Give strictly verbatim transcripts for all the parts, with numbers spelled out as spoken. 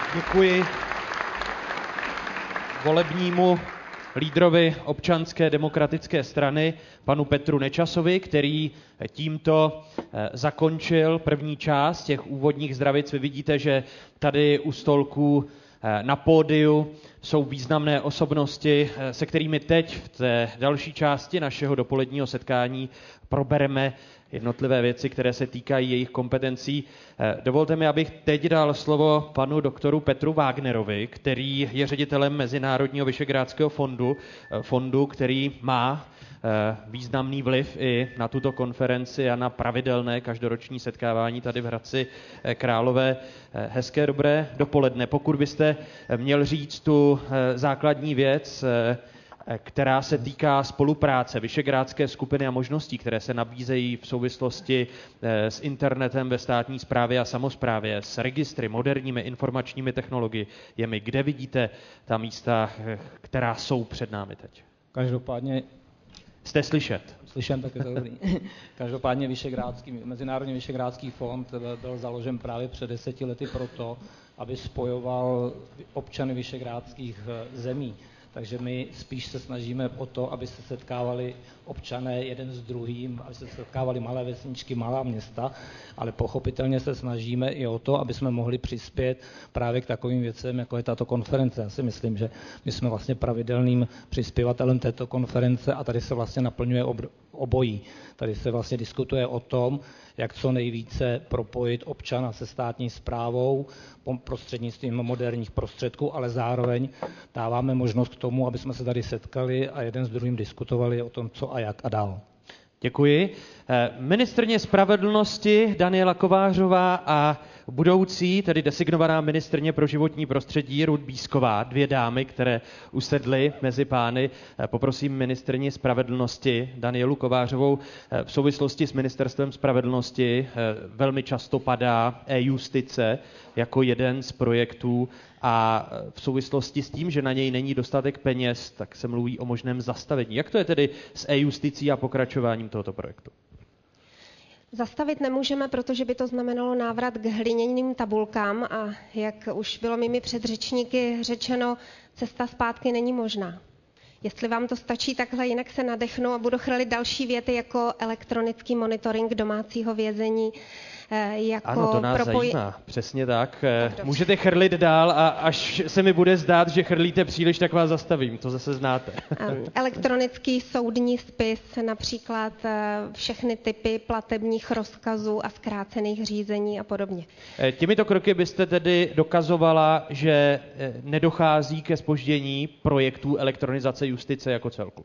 Děkuji volebnímu lídrovi Občanské demokratické strany, panu Petru Nečasovi, který tímto zakončil první část těch úvodních zdravic. Vy vidíte, že tady u stolků na pódiu jsou významné osobnosti, se kterými teď v té další části našeho dopoledního setkání probereme jednotlivé věci, které se týkají jejich kompetencí. Dovolte mi, abych teď dal slovo panu doktoru Petru Wagnerovi, který je ředitelem Mezinárodního Visegrádského fondu, fondu, který má významný vliv i na tuto konferenci a na pravidelné každoroční setkávání tady v Hradci Králové. Hezké dobré dopoledne. Pokud byste měl říct tu základní věc, která se týká spolupráce Visegrádské skupiny a možností, které se nabízejí v souvislosti s internetem ve státní správě a samosprávě, s registry, moderními informačními technologiemi, kde vidíte ta místa, která jsou před námi teď? Každopádně jste slyšet. Slyším, tak je to dobrý. Každopádně Visegrádský, Mezinárodní Visegrádský fond byl založen právě před deseti lety proto, aby spojoval občany visegrádských zemí. Takže my spíš se snažíme o to, aby se setkávali občané jeden s druhým, aby se setkávali malé vesničky, malá města, ale pochopitelně se snažíme i o to, aby jsme mohli přispět právě k takovým věcem, jako je tato konference. Já si myslím, že my jsme vlastně pravidelným přispěvatelem této konference a tady se vlastně naplňuje obojí. Tady se vlastně diskutuje o tom, jak co nejvíce propojit občana se státní správou prostřednictvím moderních prostředků, ale zároveň dáváme možnost k tomu, aby jsme se tady setkali a jeden s druhým diskutovali o tom, co a jak a dál. Děkuji. Ministryně spravedlnosti Daniela Kovářová a budoucí, tedy designovaná ministryně pro životní prostředí Ruth Bízková, dvě dámy, které usedly mezi pány. Poprosím ministryni spravedlnosti Danielu Kovářovou. V souvislosti s ministerstvem spravedlnosti velmi často padá e-justice jako jeden z projektů a v souvislosti s tím, že na něj není dostatek peněz, tak se mluví o možném zastavení. Jak to je tedy s e-justicí a pokračováním tohoto projektu? Zastavit nemůžeme, protože by to znamenalo návrat k hliněným tabulkám a jak už bylo mými předřečníky řečeno, cesta zpátky není možná. Jestli vám to stačí takhle, jinak se nadechnu a budu chrlit další věty jako elektronický monitoring domácího vězení, jako ano, to nás propoj... zajímá, přesně tak. tak Můžete chrlit dál a až se mi bude zdát, že chrlíte příliš, tak vás zastavím, to zase znáte. Elektronický soudní spis, například všechny typy platebních rozkazů a zkrácených řízení a podobně. Těmito kroky byste tedy dokazovala, že nedochází ke zpoždění projektů elektronizace justice jako celku?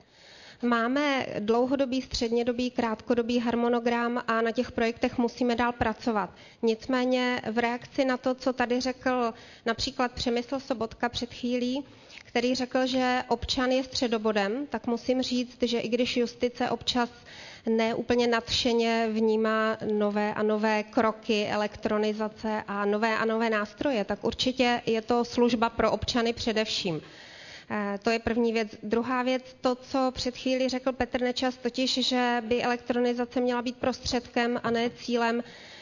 Máme dlouhodobý, střednědobý, krátkodobý harmonogram a na těch projektech musíme dál pracovat. Nicméně v reakci na to, co tady řekl například Přemysl Sobotka před chvílí, který řekl, že občan je středobodem, tak musím říct, že i když justice občas neúplně nadšeně vnímá nové a nové kroky elektronizace a nové a nové nástroje, tak určitě je to služba pro občany především. To je první věc. Druhá věc, to, co před chvílí řekl Petr Nečas, totiž, že by elektronizace měla být prostředkem a ne cílem,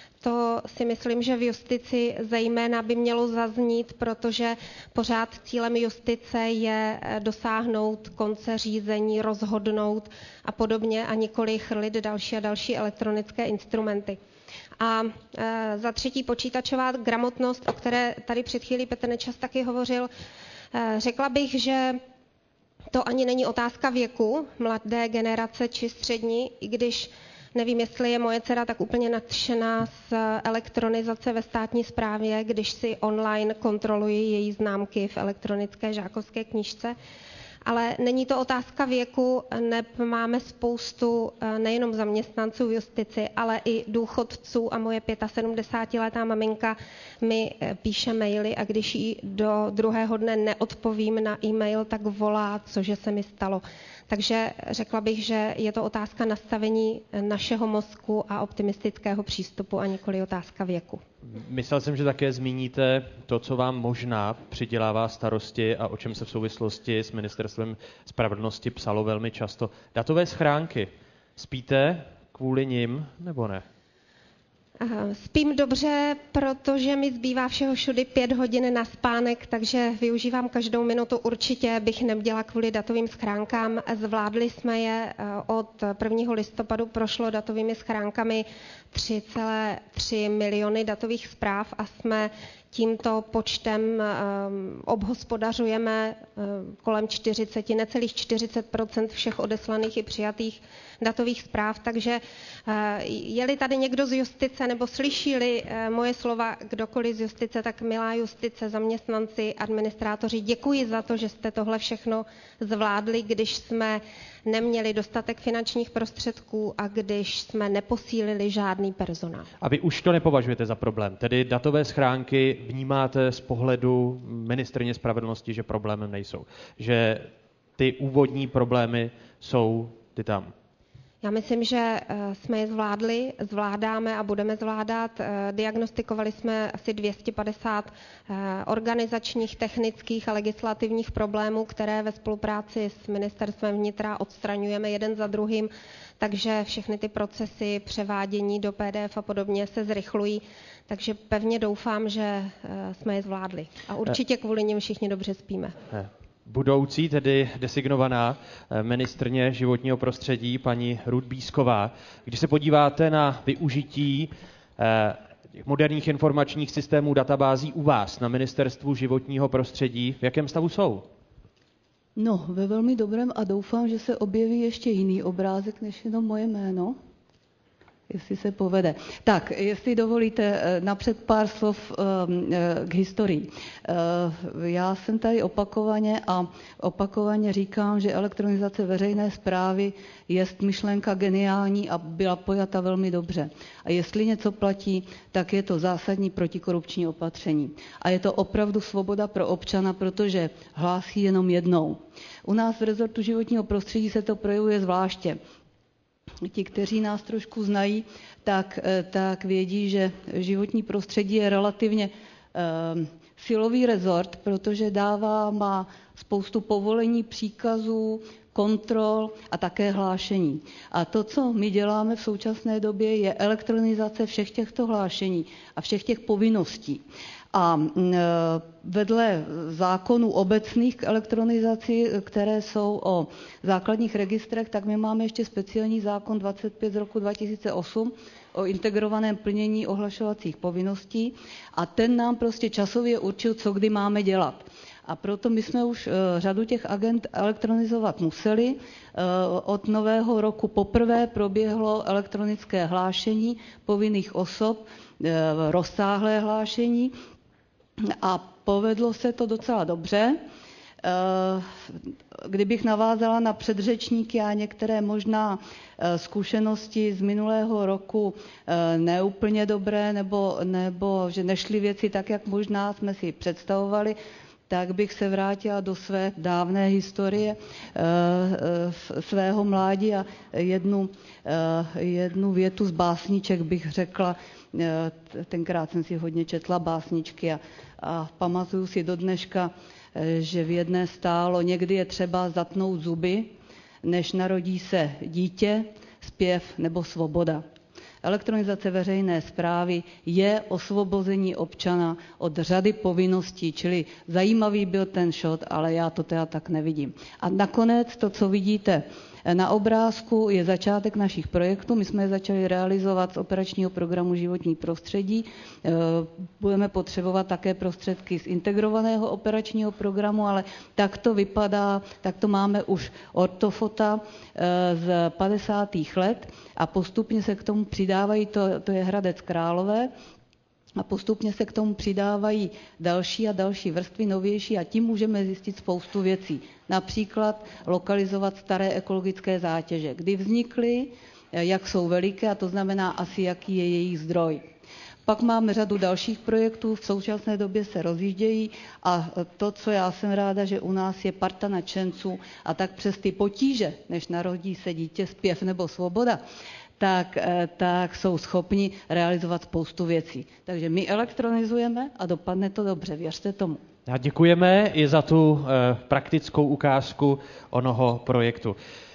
to si myslím, že v justici zejména by mělo zaznít, protože pořád cílem justice je dosáhnout konce řízení, rozhodnout a podobně a nikoli chrlit další a další elektronické instrumenty. A e, za třetí počítačová gramotnost, o které tady před chvílí Petr Nečas taky hovořil. Řekla bych, že to ani není otázka věku, mladé generace či střední, i když nevím, jestli je moje dcera tak úplně nadšená z elektronizace ve státní správě, když si online kontroluji její známky v elektronické žákovské knížce. Ale není to otázka věku, neb máme spoustu nejenom zaměstnanců v justici, ale i důchodců a moje sedmdesátiletá maminka mi píše maily a když jí do druhého dne neodpovím na e-mail, tak volá, cože se mi stalo. Takže řekla bych, že je to otázka nastavení našeho mozku a optimistického přístupu a nikoli otázka věku. Myslel jsem, že také zmíníte to, co vám možná přidělává starosti a o čem se v souvislosti s ministerstvem spravedlnosti psalo velmi často. Datové schránky. Spíte kvůli nim nebo ne? Spím dobře, protože mi zbývá všeho všudy pět hodin na spánek, takže využívám každou minutu. Určitě bych neměla kvůli datovým schránkám. Zvládli jsme je od prvního listopadu, prošlo datovými schránkami tři celé tři miliony datových zpráv a jsme tímto počtem um, obhospodařujeme um, kolem čtyřicet, necelých čtyřicet procent všech odeslaných i přijatých datových zpráv, takže uh, je-li tady někdo z justice, nebo slyší-li uh, moje slova kdokoliv z justice, tak milá justice, zaměstnanci, administrátoři, děkuji za to, že jste tohle všechno zvládli, když jsme neměli dostatek finančních prostředků a když jsme neposílili žádný personál. A vy už to nepovažujete za problém, tedy datové schránky vnímáte z pohledu ministryně spravedlnosti, že problémem nejsou, že ty úvodní problémy jsou ty tam. Já myslím, že jsme je zvládli, zvládáme a budeme zvládat. Diagnostikovali jsme asi dvě stě padesát organizačních, technických a legislativních problémů, které ve spolupráci s ministerstvem vnitra odstraňujeme jeden za druhým, takže všechny ty procesy převádění do P D F a podobně se zrychlují, takže pevně doufám, že jsme je zvládli. A určitě kvůli nim všichni dobře spíme. Budoucí, tedy designovaná ministryně životního prostředí, paní Ruth Bízková. Když se podíváte na využití moderních informačních systémů databází u vás na Ministerstvu životního prostředí, v jakém stavu jsou? No, ve velmi dobrém a doufám, že se objeví ještě jiný obrázek, než jenom moje jméno. Jestli se povede. Tak, jestli dovolíte, napřed pár slov k historii. Já jsem tady opakovaně a opakovaně říkám, že elektronizace veřejné správy je myšlenka geniální a byla pojata velmi dobře. A jestli něco platí, tak je to zásadní protikorupční opatření. A je to opravdu svoboda pro občana, protože hlásí jenom jednou. U nás v rezortu životního prostředí se to projevuje zvláště. Ti, kteří nás trošku znají, tak, tak vědí, že životní prostředí je relativně um, silový rezort, protože dává, má spoustu povolení, příkazů, kontrol a také hlášení. A to, co my děláme v současné době, je elektronizace všech těchto hlášení a všech těch povinností. A vedle zákonů obecných k elektronizaci, které jsou o základních registrech, tak my máme ještě speciální zákon dvacet pět z roku dva tisíce osm o integrovaném plnění ohlašovacích povinností a ten nám prostě časově určil, co kdy máme dělat. A proto my jsme už řadu těch agend elektronizovat museli. Od nového roku poprvé proběhlo elektronické hlášení povinných osob, rozsáhlé hlášení, a povedlo se to docela dobře. Kdybych navázala na předřečníky a některé možná zkušenosti z minulého roku neúplně dobré, nebo, nebo že nešly věci tak, jak možná jsme si představovali, tak bych se vrátila do své dávné historie svého mládí a jednu, jednu větu z básniček bych řekla. Tenkrát jsem si hodně četla básničky a, a pamatuju si do dneška, že v jedné stálo: někdy je třeba zatnout zuby, než narodí se dítě, zpěv nebo svoboda. Elektronizace veřejné správy je osvobození občana od řady povinností, čili zajímavý byl ten shot, ale já to teda tak nevidím. A nakonec to, co vidíte na obrázku, je začátek našich projektů. My jsme je začali realizovat z operačního programu Životní prostředí. Budeme potřebovat také prostředky z integrovaného operačního programu, ale tak to vypadá, tak to máme už ortofota z padesátých let a postupně se k tomu přidávají, to, to je Hradec Králové, a postupně se k tomu přidávají další a další vrstvy, novější, a tím můžeme zjistit spoustu věcí. Například lokalizovat staré ekologické zátěže, kdy vznikly, jak jsou veliké, a to znamená asi, jaký je jejich zdroj. Pak máme řadu dalších projektů, v současné době se rozjíždějí a to, co já jsem ráda, že u nás je parta nadšenců a tak přes ty potíže, než narodí se dítě, zpěv nebo svoboda, tak, tak jsou schopni realizovat spoustu věcí. Takže my elektronizujeme a dopadne to dobře, věřte tomu. A děkujeme i za tu eh, praktickou ukázku onoho projektu.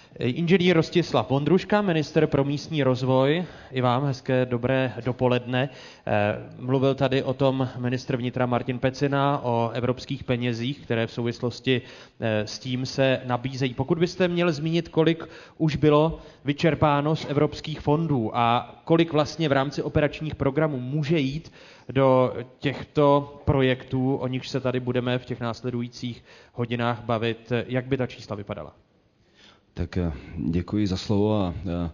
Inženýr Rostislav Vondruška, ministr pro místní rozvoj. I vám hezké dobré dopoledne. Mluvil tady o tom ministr vnitra Martin Pecina, o evropských penězích, které v souvislosti s tím se nabízejí. Pokud byste měl zmínit, kolik už bylo vyčerpáno z evropských fondů a kolik vlastně v rámci operačních programů může jít do těchto projektů, o nichž se tady budeme v těch následujících hodinách bavit, jak by ta čísla vypadala? Tak děkuji za slovo a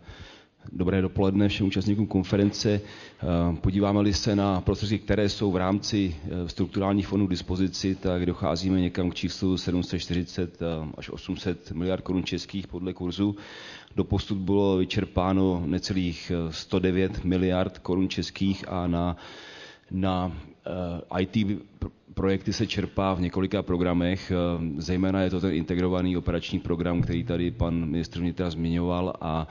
dobré dopoledne všem účastníkům konference. Podíváme-li se na prostředky, které jsou v rámci strukturálních fondů k dispozici, tak docházíme někam k číslu sedm set čtyřicet až osm set miliard korun českých podle kurzu. Doposud bylo vyčerpáno necelých sto devět miliard korun českých a na, na í té projekty se čerpá v několika programech, zejména je to ten integrovaný operační program, který tady pan ministr vnitra zmiňoval a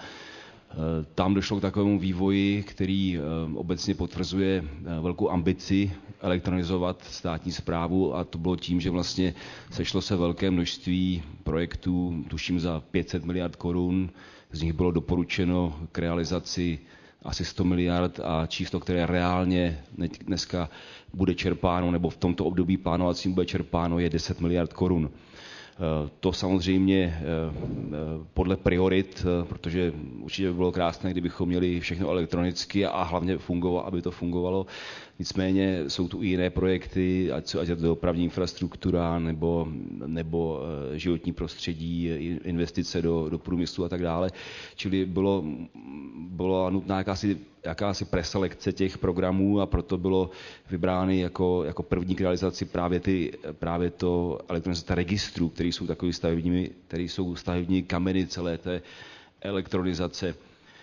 tam došlo k takovému vývoji, který obecně potvrzuje velkou ambici elektronizovat státní správu a to bylo tím, že vlastně sešlo se velké množství projektů, tuším za pět set miliard korun, z nich bylo doporučeno k realizaci asi sto miliard a číslo, které reálně dneska bude čerpáno, nebo v tomto období plánovacím bude čerpáno, je deset miliard korun. To samozřejmě podle priorit, protože určitě by bylo krásné, kdybychom měli všechno elektronicky a hlavně fungovalo, aby to fungovalo. Nicméně jsou tu i jiné projekty, ať je to dopravní infrastruktura nebo, nebo životní prostředí, investice do, do průmyslu a tak dále. Čili bylo, bylo nutná jakási, jakási preselekce těch programů a proto bylo vybrány jako, jako první k realizaci právě, ty, právě to elektronizace registrů, které jsou takový stavebními, které jsou stavební kameny celé té elektronizace.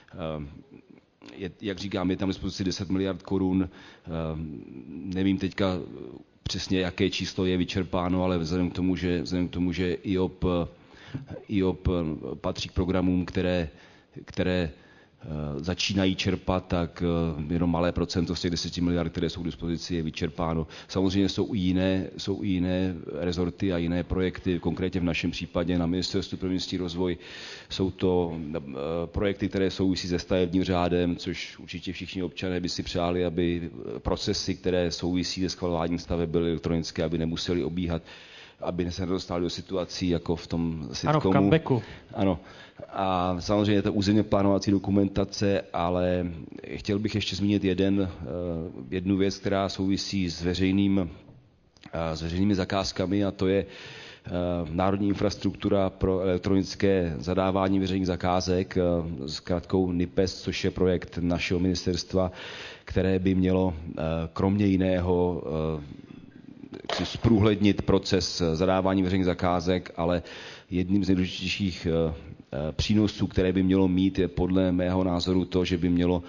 Je, jak říkám, je tam dispozici deset miliard korun. Nevím teďka přesně, jaké číslo je vyčerpáno, ale vzhledem k tomu, že, vzhledem k tomu, že I O P, I O P patří k programům, které, které začínají čerpat, tak jenom malé procento z těch deseti miliard, které jsou k dispozici, je vyčerpáno. Samozřejmě jsou i jiné, jsou i jiné rezorty a jiné projekty, konkrétně v našem případě na Ministerstvu pro místní rozvoj. Jsou to projekty, které souvisí se stavebním řádem, což určitě všichni občané by si přáli, aby procesy, které souvisí se schvalováním staveb, byly elektronické, aby nemuseli obíhat, aby se nedostali do situací jako v tom sitcomu. Ano, v comebacku. Ano. A samozřejmě je to územně plánovací dokumentace, ale chtěl bych ještě zmínit jeden, jednu věc, která souvisí s, veřejným, s veřejnými zakázkami a to je národní infrastruktura pro elektronické zadávání veřejných zakázek s krátkou N I P E S, což je projekt našeho ministerstva, které by mělo kromě jiného zprůhlednit proces zadávání veřejných zakázek, ale jedním z nejdůležitějších přínosů, které by mělo mít, je podle mého názoru to, že by mělo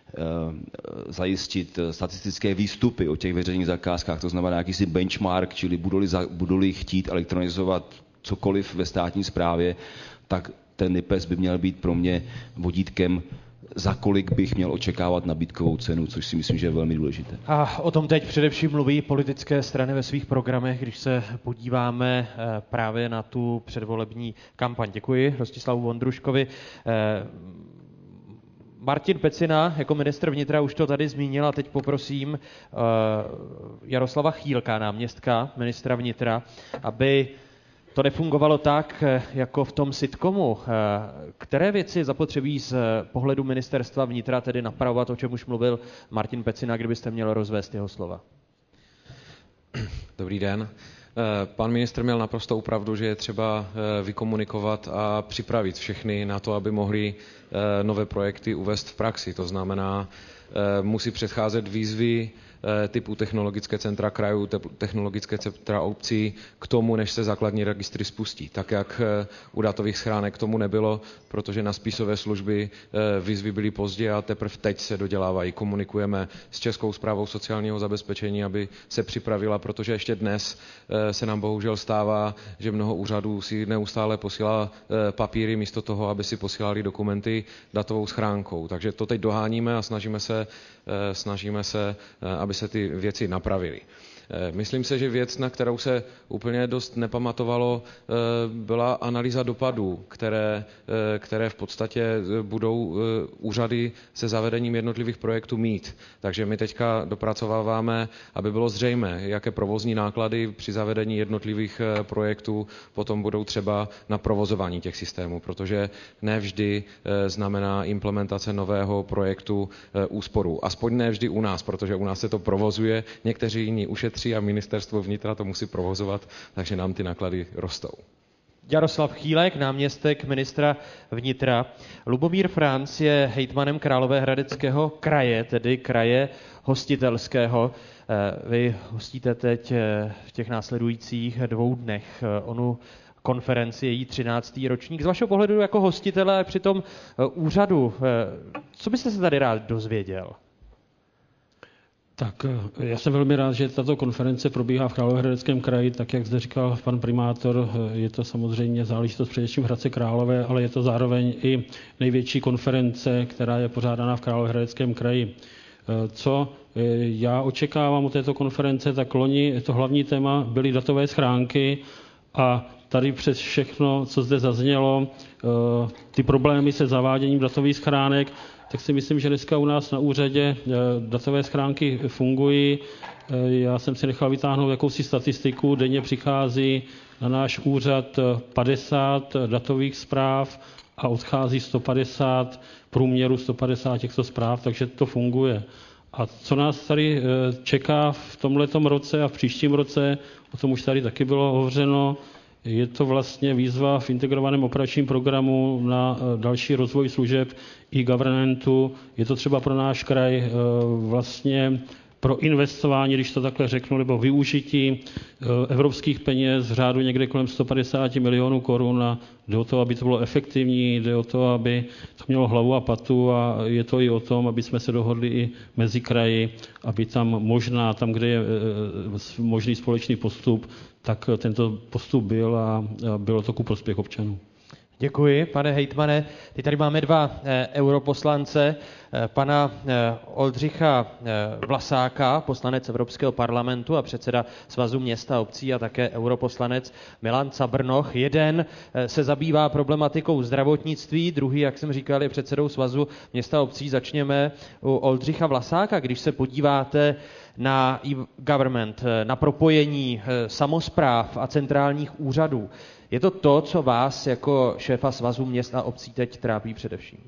zajistit statistické výstupy o těch veřejných zakázkách, to znamená jakýsi benchmark, čili budou-li, budou-li chtít elektronizovat cokoliv ve státní správě, tak ten N I P E S by měl být pro mě vodítkem, za kolik bych měl očekávat nabídkovou cenu, což si myslím, že je velmi důležité. A o tom teď především mluví politické strany ve svých programech, když se podíváme právě na tu předvolební kampaň. Děkuji Rostislavu Vondruškovi. Martin Pecina jako ministr vnitra už to tady zmínil a teď poprosím Jaroslava Chýlka, náměstka ministra vnitra, aby to nefungovalo tak, jako v tom sitcomu. Které věci zapotřebí z pohledu ministerstva vnitra tedy napravovat, o čem už mluvil Martin Pecina, kdybyste měl rozvést jeho slova? Dobrý den. Pan ministr měl naprosto pravdu, že je třeba vykomunikovat a připravit všechny na to, aby mohli nové projekty uvést v praxi. To znamená, musí předcházet výzvy typu technologické centra krajů, technologické centra obcí k tomu, než se základní registry spustí. Tak jak u datových schránek k tomu nebylo, protože na spisové služby výzvy byly pozdě a teprve teď se dodělávají. Komunikujeme s Českou správou sociálního zabezpečení, aby se připravila, protože ještě dnes se nám bohužel stává, že mnoho úřadů si neustále posílá papíry místo toho, aby si posílali dokumenty datovou schránkou. Takže to teď doháníme a snažíme se, snažíme se, aby se ty věci napravily. Myslím se, že věc, na kterou se úplně dost nepamatovalo, byla analýza dopadů, které, které v podstatě budou úřady se zavedením jednotlivých projektů mít. Takže my teďka dopracováváme, aby bylo zřejmé, jaké provozní náklady při zavedení jednotlivých projektů potom budou třeba na provozování těch systémů, protože ne vždy znamená implementace nového projektu úsporu. Aspoň ne vždy u nás, protože u nás se to provozuje, někteří jiní ušetří a ministerstvo vnitra to musí provozovat, takže nám ty náklady rostou. Jaroslav Chýlek, náměstek ministra vnitra. Lubomír Franc je hejtmanem Královéhradeckého kraje, tedy kraje hostitelského. Vy hostíte teď v těch následujících dvou dnech onu konferenci, její třináctý ročník. Z vašeho pohledu jako hostitele při tom úřadu, co byste se tady rád dozvěděl? Tak já jsem velmi rád, že tato konference probíhá v Královéhradeckém kraji, tak jak zde říkal pan primátor, je to samozřejmě záležitost především v Hradci Králové, ale je to zároveň i největší konference, která je pořádána v Královéhradeckém kraji. Co já očekávám od této konference, tak loni to hlavní téma byly datové schránky a tady přes všechno, co zde zaznělo, ty problémy se zaváděním datových schránek, tak si myslím, že dneska u nás na úřadě datové schránky fungují. Já jsem si nechal vytáhnout jakousi statistiku, denně přichází na náš úřad padesát datových zpráv a odchází sto padesát, průměru sto padesát těchto zpráv, takže to funguje. A co nás tady čeká v tomhletom roce a v příštím roce, o tom už tady taky bylo hovořeno, je to vlastně výzva v integrovaném operačním programu na další rozvoj služeb e-governmentu. Je to třeba pro náš kraj vlastně pro investování, když to takhle řeknu, nebo využití evropských peněz v řádu někde kolem sto padesát milionů korun a jde o to, aby to bylo efektivní, jde o to, aby to mělo hlavu a patu a je to i o tom, aby jsme se dohodli i mezi kraji, aby tam možná, tam, kde je možný společný postup, tak tento postup byl a bylo to ku prospěch občanů. Děkuji, pane hejtmane. Teď tady máme dva eh, europoslance, eh, pana eh, Oldřicha eh, Vlasáka, poslanec Evropského parlamentu a předseda Svazu měst a obcí a také europoslanec Milan Cabrnoch. Jeden eh, se zabývá problematikou zdravotnictví, druhý, jak jsem říkal, je předsedou Svazu měst a obcí. Začněme u Oldřicha Vlasáka. Když se podíváte na e-government, na propojení eh, samospráv a centrálních úřadů, je to to, co vás jako šéfa Svazu měst a obcí teď trápí především?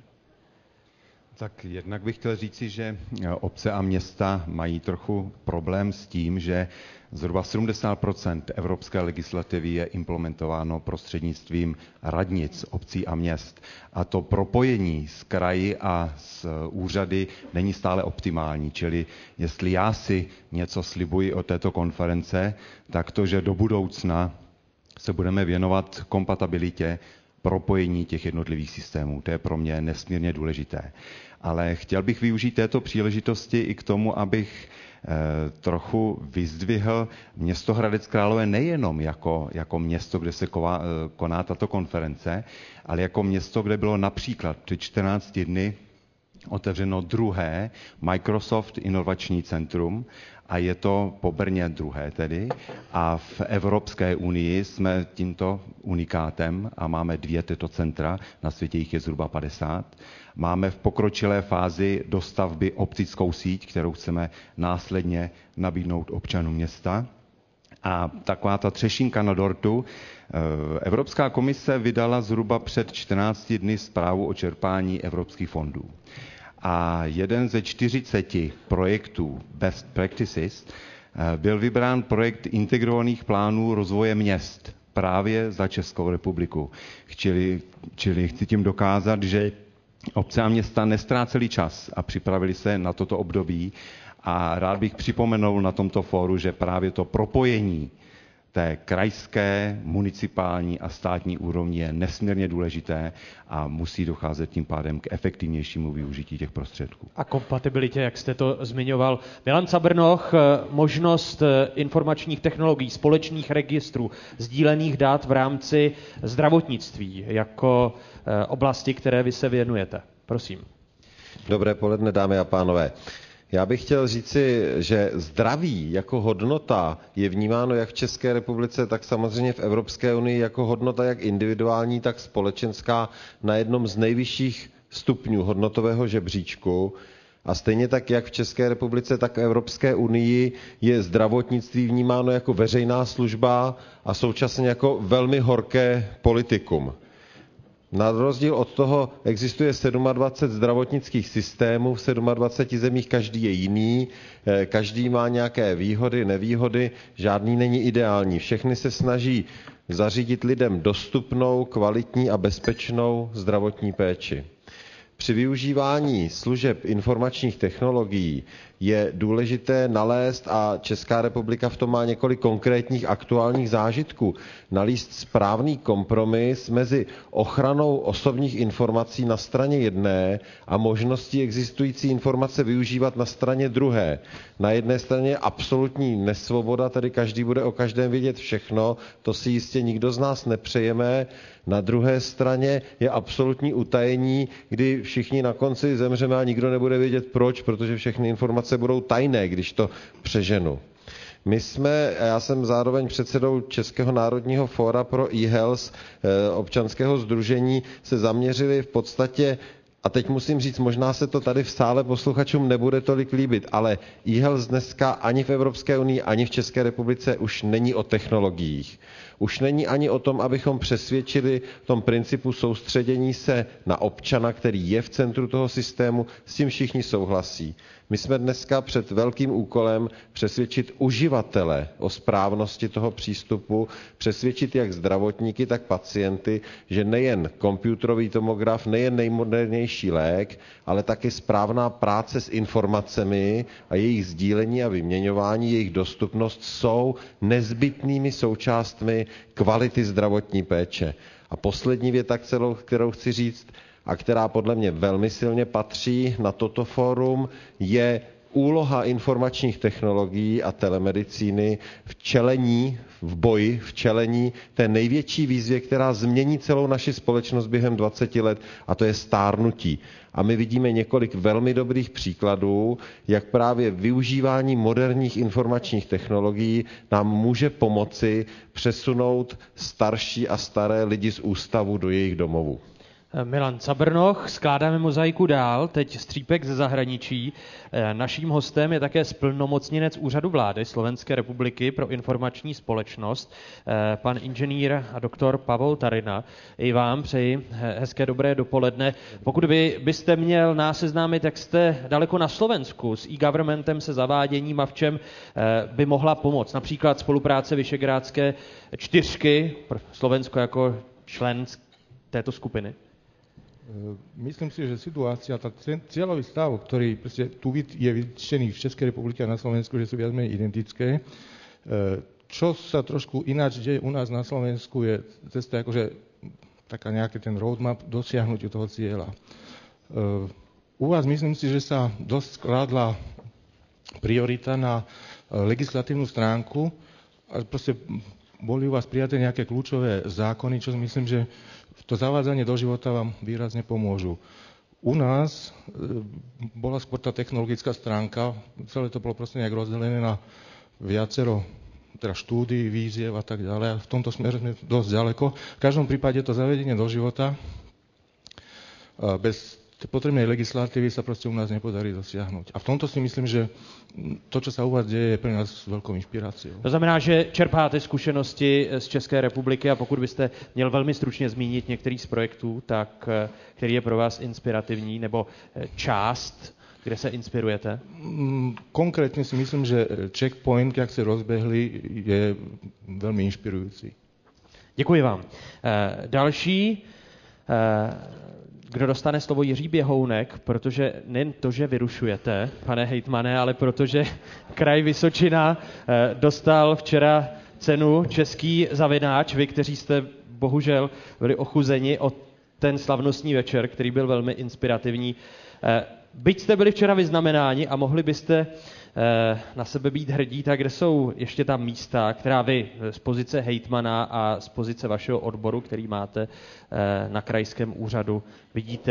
Tak jednak bych chtěl říci, že obce a města mají trochu problém s tím, že zhruba sedmdesát procent evropské legislativy je implementováno prostřednictvím radnic obcí a měst. A to propojení s kraji a s úřady není stále optimální. Čili jestli já si něco slibuji od této konference, tak to, že do budoucna se budeme věnovat kompatibilitě propojení těch jednotlivých systémů. To je pro mě nesmírně důležité. Ale chtěl bych využít této příležitosti i k tomu, abych eh, trochu vyzdvihl město Hradec Králové nejenom jako, jako město, kde se kova, eh, koná tato konference, ale jako město, kde bylo například před čtrnácti dny otevřeno druhé Microsoft inovační centrum, a je to po Brně druhé tedy. A v Evropské unii jsme tímto unikátem a máme dvě tyto centra, na světě jich je zhruba padesát. Máme v pokročilé fázi dostavby optickou síť, kterou chceme následně nabídnout občanům města. A taková ta třešínka na dortu. Evropská komise vydala zhruba před čtrnácti dny zprávu o čerpání evropských fondů. A jeden ze čtyřiceti projektů Best Practices byl vybrán projekt integrovaných plánů rozvoje měst právě za Českou republiku. Čili, čili chci tím dokázat, že obce a města nestráceli čas a připravili se na toto období a rád bych připomenul na tomto fóru, že právě to propojení té krajské, municipální a státní úrovni je nesmírně důležité a musí docházet tím pádem k efektivnějšímu využití těch prostředků. A kompatibilitě, jak jste to zmiňoval. Milan Cabrnoch, možnost informačních technologií, společných registrů, sdílených dat v rámci zdravotnictví jako oblasti, které vy se věnujete. Prosím. Dobré poledne, dámy a pánové. Já bych chtěl říci, že zdraví jako hodnota je vnímáno jak v České republice, tak samozřejmě v Evropské unii jako hodnota jak individuální, tak společenská na jednom z nejvyšších stupňů hodnotového žebříčku. A stejně tak, jak v České republice, tak v Evropské unii je zdravotnictví vnímáno jako veřejná služba a současně jako velmi horké politikum. Na rozdíl od toho existuje dvacet sedm zdravotnických systémů v dvaceti sedmi zemích, každý je jiný, každý má nějaké výhody, nevýhody, žádný není ideální. Všechny se snaží zařídit lidem dostupnou, kvalitní a bezpečnou zdravotní péči. Při využívání služeb informačních technologií je důležité nalézt, a Česká republika v tom má několik konkrétních aktuálních zážitků, nalíst správný kompromis mezi ochranou osobních informací na straně jedné a možností existující informace využívat na straně druhé. Na jedné straně je absolutní nesvoboda, tedy každý bude o každém vědět všechno, to si jistě nikdo z nás nepřejeme. Na druhé straně je absolutní utajení, kdy všichni na konci zemřeme a nikdo nebude vědět proč, protože všechny informace budou tajné, když to přeženu. My jsme, já jsem zároveň předsedou Českého národního fóra pro e-health, občanského sdružení, se zaměřili v podstatě, a teď musím říct, možná se to tady v sále posluchačům nebude tolik líbit, ale e-health dneska ani v Evropské unii, ani v České republice už není o technologiích. Už není ani o tom, abychom přesvědčili v tom principu soustředění se na občana, který je v centru toho systému, s tím všichni souhlasí. My jsme dneska před velkým úkolem přesvědčit uživatele o správnosti toho přístupu, přesvědčit jak zdravotníky, tak pacienty, že nejen komputerový tomograf, nejen nejmodernější lék, ale taky správná práce s informacemi a jejich sdílení a vyměňování, jejich dostupnost jsou nezbytnými součástmi kvality zdravotní péče. A poslední věta, kterou chci říct, a která podle mě velmi silně patří na toto fórum, je úloha informačních technologií a telemedicíny v čelení, v boji, v čelení té největší výzvě, která změní celou naši společnost během dvaceti let, a to je stárnutí. A my vidíme několik velmi dobrých příkladů, jak právě využívání moderních informačních technologií nám může pomoci přesunout starší a staré lidi z ústavu do jejich domovů. Milan Cabrnoch, skládáme mozaiku dál, teď střípek ze zahraničí. Naším hostem je také splnomocněnec Úřadu vlády Slovenské republiky pro informační společnost, pan inženýr a doktor Pavel Tarina. I vám přeji hezké dobré dopoledne. Pokud vy byste měl nás seznámit, jak jste daleko na Slovensku s e-governmentem, se zaváděním a v čem by mohla pomoct. Například spolupráce Vyšegrádské čtyřky, Slovensko jako člen této skupiny. Myslím si, že situácia, tá cieľový stav, ktorý tu je vytčený v Českej republike a na Slovensku, že sú viac menej identické. Čo sa trošku ináč deje u nás na Slovensku, je cesta akože taká nejaký ten roadmap dosiahnutiu toho cieľa. U vás myslím si, že sa dosť skladla priorita na legislatívnu stránku a proste boli u vás prijaté nejaké kľúčové zákony, čo myslím, že to zavádzanie do života vám výrazne pomôžu. U nás e, bola skôr tá technologická stránka, celé to bolo proste nejak rozdelené na viacero teda štúdií, víziev a tak ďalej. A v tomto smere sme dosť ďaleko. V každom prípade to zavedenie do života e, bez potrebnej legislatívy sa proste u nás nepodarí dosiahnuť. A v tomto si myslím, že to, čo sa u vás deje, je pre nás veľkou inšpiráciou. To znamená, že čerpáte zkušenosti z České republiky a pokud byste měl velmi stručně zmínit některý z projektů, tak který je pro vás inspirativní, nebo část, kde se inspirujete? Konkrétne si myslím, že Checkpoint, jak se rozbehli, je velmi inšpirující. Děkuji vám. Další... Kdo dostane slovo, Jiří Běhounek, protože nejen to, že vyrušujete, pane hejtmane, ale protože kraj Vysočina dostal včera cenu Český zavináč, vy, kteří jste bohužel byli ochuzeni o ten slavnostní večer, který byl velmi inspirativní. Byť jste byli včera vyznamenáni a mohli byste na sebe být hrdí, tak kde jsou ještě tam místa, která vy z pozice hejtmana a z pozice vašeho odboru, který máte na krajském úřadu, vidíte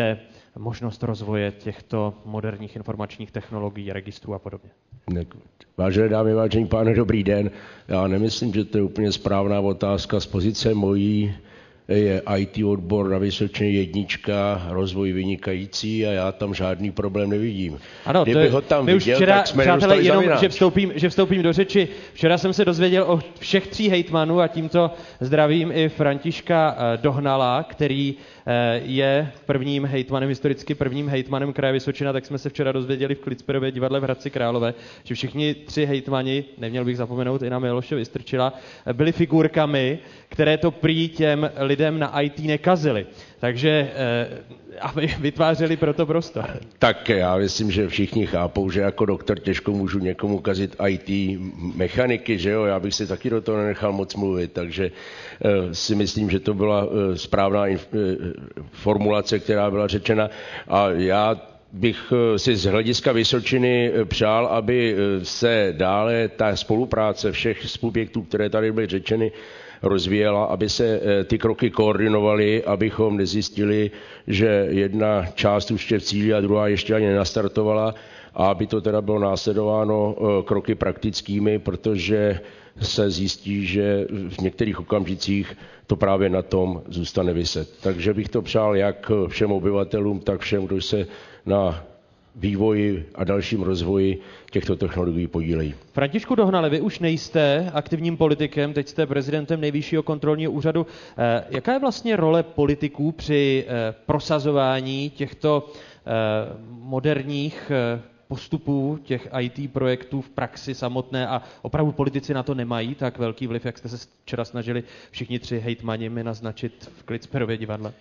možnost rozvoje těchto moderních informačních technologií, registrů a podobně? Vážené dámy, vážení páne, dobrý den. Já nemyslím, že to je úplně správná otázka. Z pozice mojí je í té odbor na Vysočině jednička, rozvoj vynikající a já tam žádný problém nevidím. Ano, Kdyby ho tam my viděl, už včera, tak jsme přátelé, jenom, zavináč. že vstoupím, že vstoupím do řeči. Včera jsem se dozvěděl o všech tří hejtmanů a tímto zdravím i Františka Dohnala, který je prvním hejtmanem, historicky prvním hejtmanem kraje Vysočina, tak jsme se včera dozvěděli v Klicperově divadle v Hradci Králové, že všichni tři hejtmani, neměl bych zapomenout i na Miloše Vystrčila, byli figurkami, které to prý těm lidem na í té nekazili. Takže aby vytvářeli proto prostor. Tak já myslím, že všichni chápou, že jako doktor těžko můžu někomu kazit í té mechaniky, že jo, já bych si taky do toho nenechal moc mluvit, takže uh, si myslím, že to byla uh, správná inf- uh, formulace, která byla řečena a já bych si z hlediska Vysočiny přál, aby se dále ta spolupráce všech subjektů, které tady byly řečeny, rozvíjela, aby se ty kroky koordinovaly, abychom nezjistili, že jedna část už je v cíli a druhá ještě ani nenastartovala a aby to teda bylo následováno kroky praktickými, protože se zjistí, že v některých okamžicích to právě na tom zůstane viset. Takže bych to přál jak všem obyvatelům, tak všem, kdo se na vývoji a dalším rozvoji těchto technologií podílejí. Františku Dohnale, vy už nejste aktivním politikem, teď jste prezidentem Nejvyššího kontrolního úřadu. Jaká je vlastně role politiků při prosazování těchto moderních postupů, těch í té projektů v praxi samotné a opravdu politici na to nemají tak velký vliv, jak jste se včera snažili všichni tři hejtmani mi naznačit v Klicperově divadle?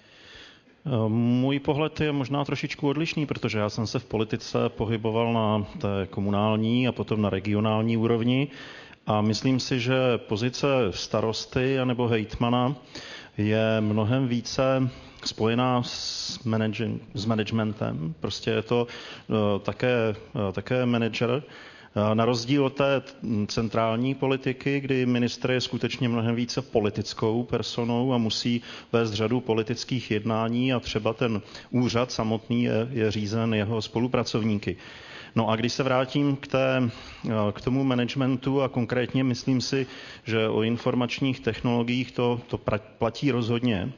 Můj pohled je možná trošičku odlišný, protože já jsem se v politice pohyboval na té komunální a potom na regionální úrovni a myslím si, že pozice starosty nebo hejtmana je mnohem více spojená s, manage- s managementem. Prostě je to uh, také, uh, také manager. Na rozdíl od té centrální politiky, kdy ministr je skutečně mnohem více politickou personou a musí vést řadu politických jednání a třeba ten úřad samotný je, je řízen jeho spolupracovníky. No a když se vrátím k, té, k tomu managementu a konkrétně myslím si, že o informačních technologiích to, to platí rozhodně,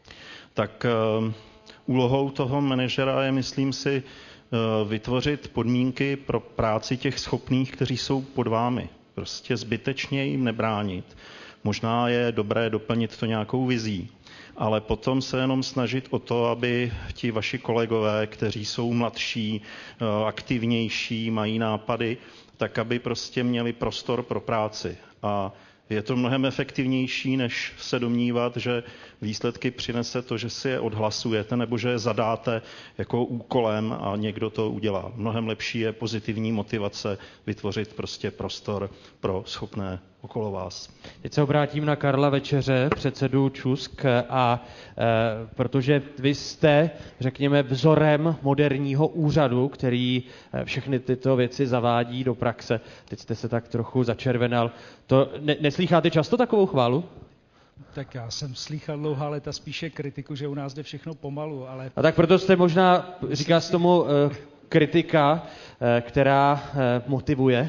tak uh, úlohou toho manažera je, myslím si, vytvořit podmínky pro práci těch schopných, kteří jsou pod vámi. Prostě zbytečně jim nebránit. Možná je dobré doplnit to nějakou vizí, ale potom se jenom snažit o to, aby ti vaši kolegové, kteří jsou mladší, aktivnější, mají nápady, tak aby prostě měli prostor pro práci. A je to mnohem efektivnější, než se domnívat, že výsledky přinese to, že si je odhlasujete nebo že je zadáte jako úkolem a někdo to udělá. Mnohem lepší je pozitivní motivace vytvořit prostě prostor pro schopné okolo vás. Teď se obrátím na Karla Večeře, předsedu ČUSK, a e, protože vy jste, řekněme, vzorem moderního úřadu, který všechny tyto věci zavádí do praxe. Teď jste se tak trochu začervenal. To ne, neslýcháte často takovou chválu? Tak já jsem slýchal dlouhá léta spíše kritiku, že u nás jde všechno pomalu, ale... A tak proto jste možná, říká se tomu, e, kritika, e, která e, motivuje?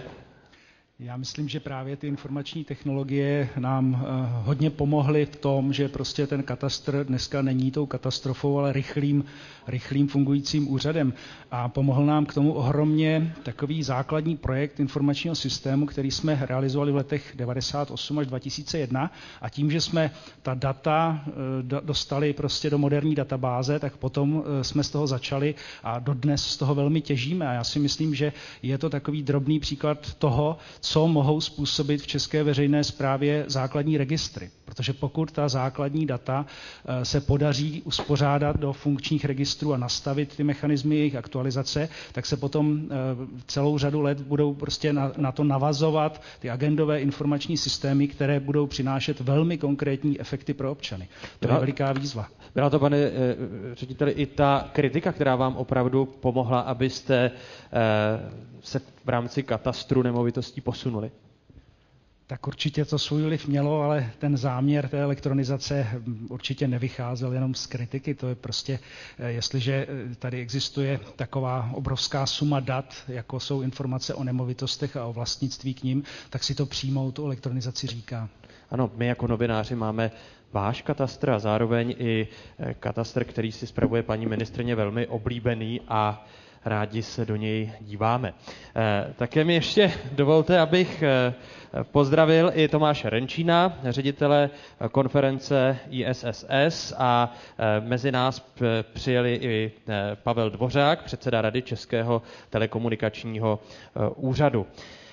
Já myslím, že právě ty informační technologie nám uh, hodně pomohly v tom, že prostě ten katastr dneska není tou katastrofou, ale rychlým, rychlým fungujícím úřadem. A pomohl nám k tomu ohromně takový základní projekt informačního systému, který jsme realizovali v letech devadesát osm až dva tisíce jedna. A tím, že jsme ta data uh, do, dostali prostě do moderní databáze, tak potom uh, jsme z toho začali a dodnes z toho velmi těžíme. A já si myslím, že je to takový drobný příklad toho, co mohou způsobit v české veřejné správě základní registry. Protože pokud ta základní data se podaří uspořádat do funkčních registrů a nastavit ty mechanismy jejich aktualizace, tak se potom celou řadu let budou prostě na, na to navazovat ty agendové informační systémy, které budou přinášet velmi konkrétní efekty pro občany. To byla, je veliká výzva. Byla to, pane řediteli, i ta kritika, která vám opravdu pomohla, abyste se v rámci katastru nemovitostí posunuli? tak určitě to svůj vliv mělo, ale ten záměr té elektronizace určitě nevycházel jenom z kritiky. To je prostě, jestliže tady existuje taková obrovská suma dat, jako jsou informace o nemovitostech a o vlastnictví k nim, tak si to přímou tu elektronizaci říká. Ano, my jako novináři máme váš katastr a zároveň i katastr, který si spravuje paní ministryně, velmi oblíbený a rádi se do něj díváme. Také mi ještě dovolte, abych pozdravil i Tomáše Renčína, ředitele konference I S S S, a mezi nás přijeli i Pavel Dvořák, předseda Rady Českého telekomunikačního úřadu.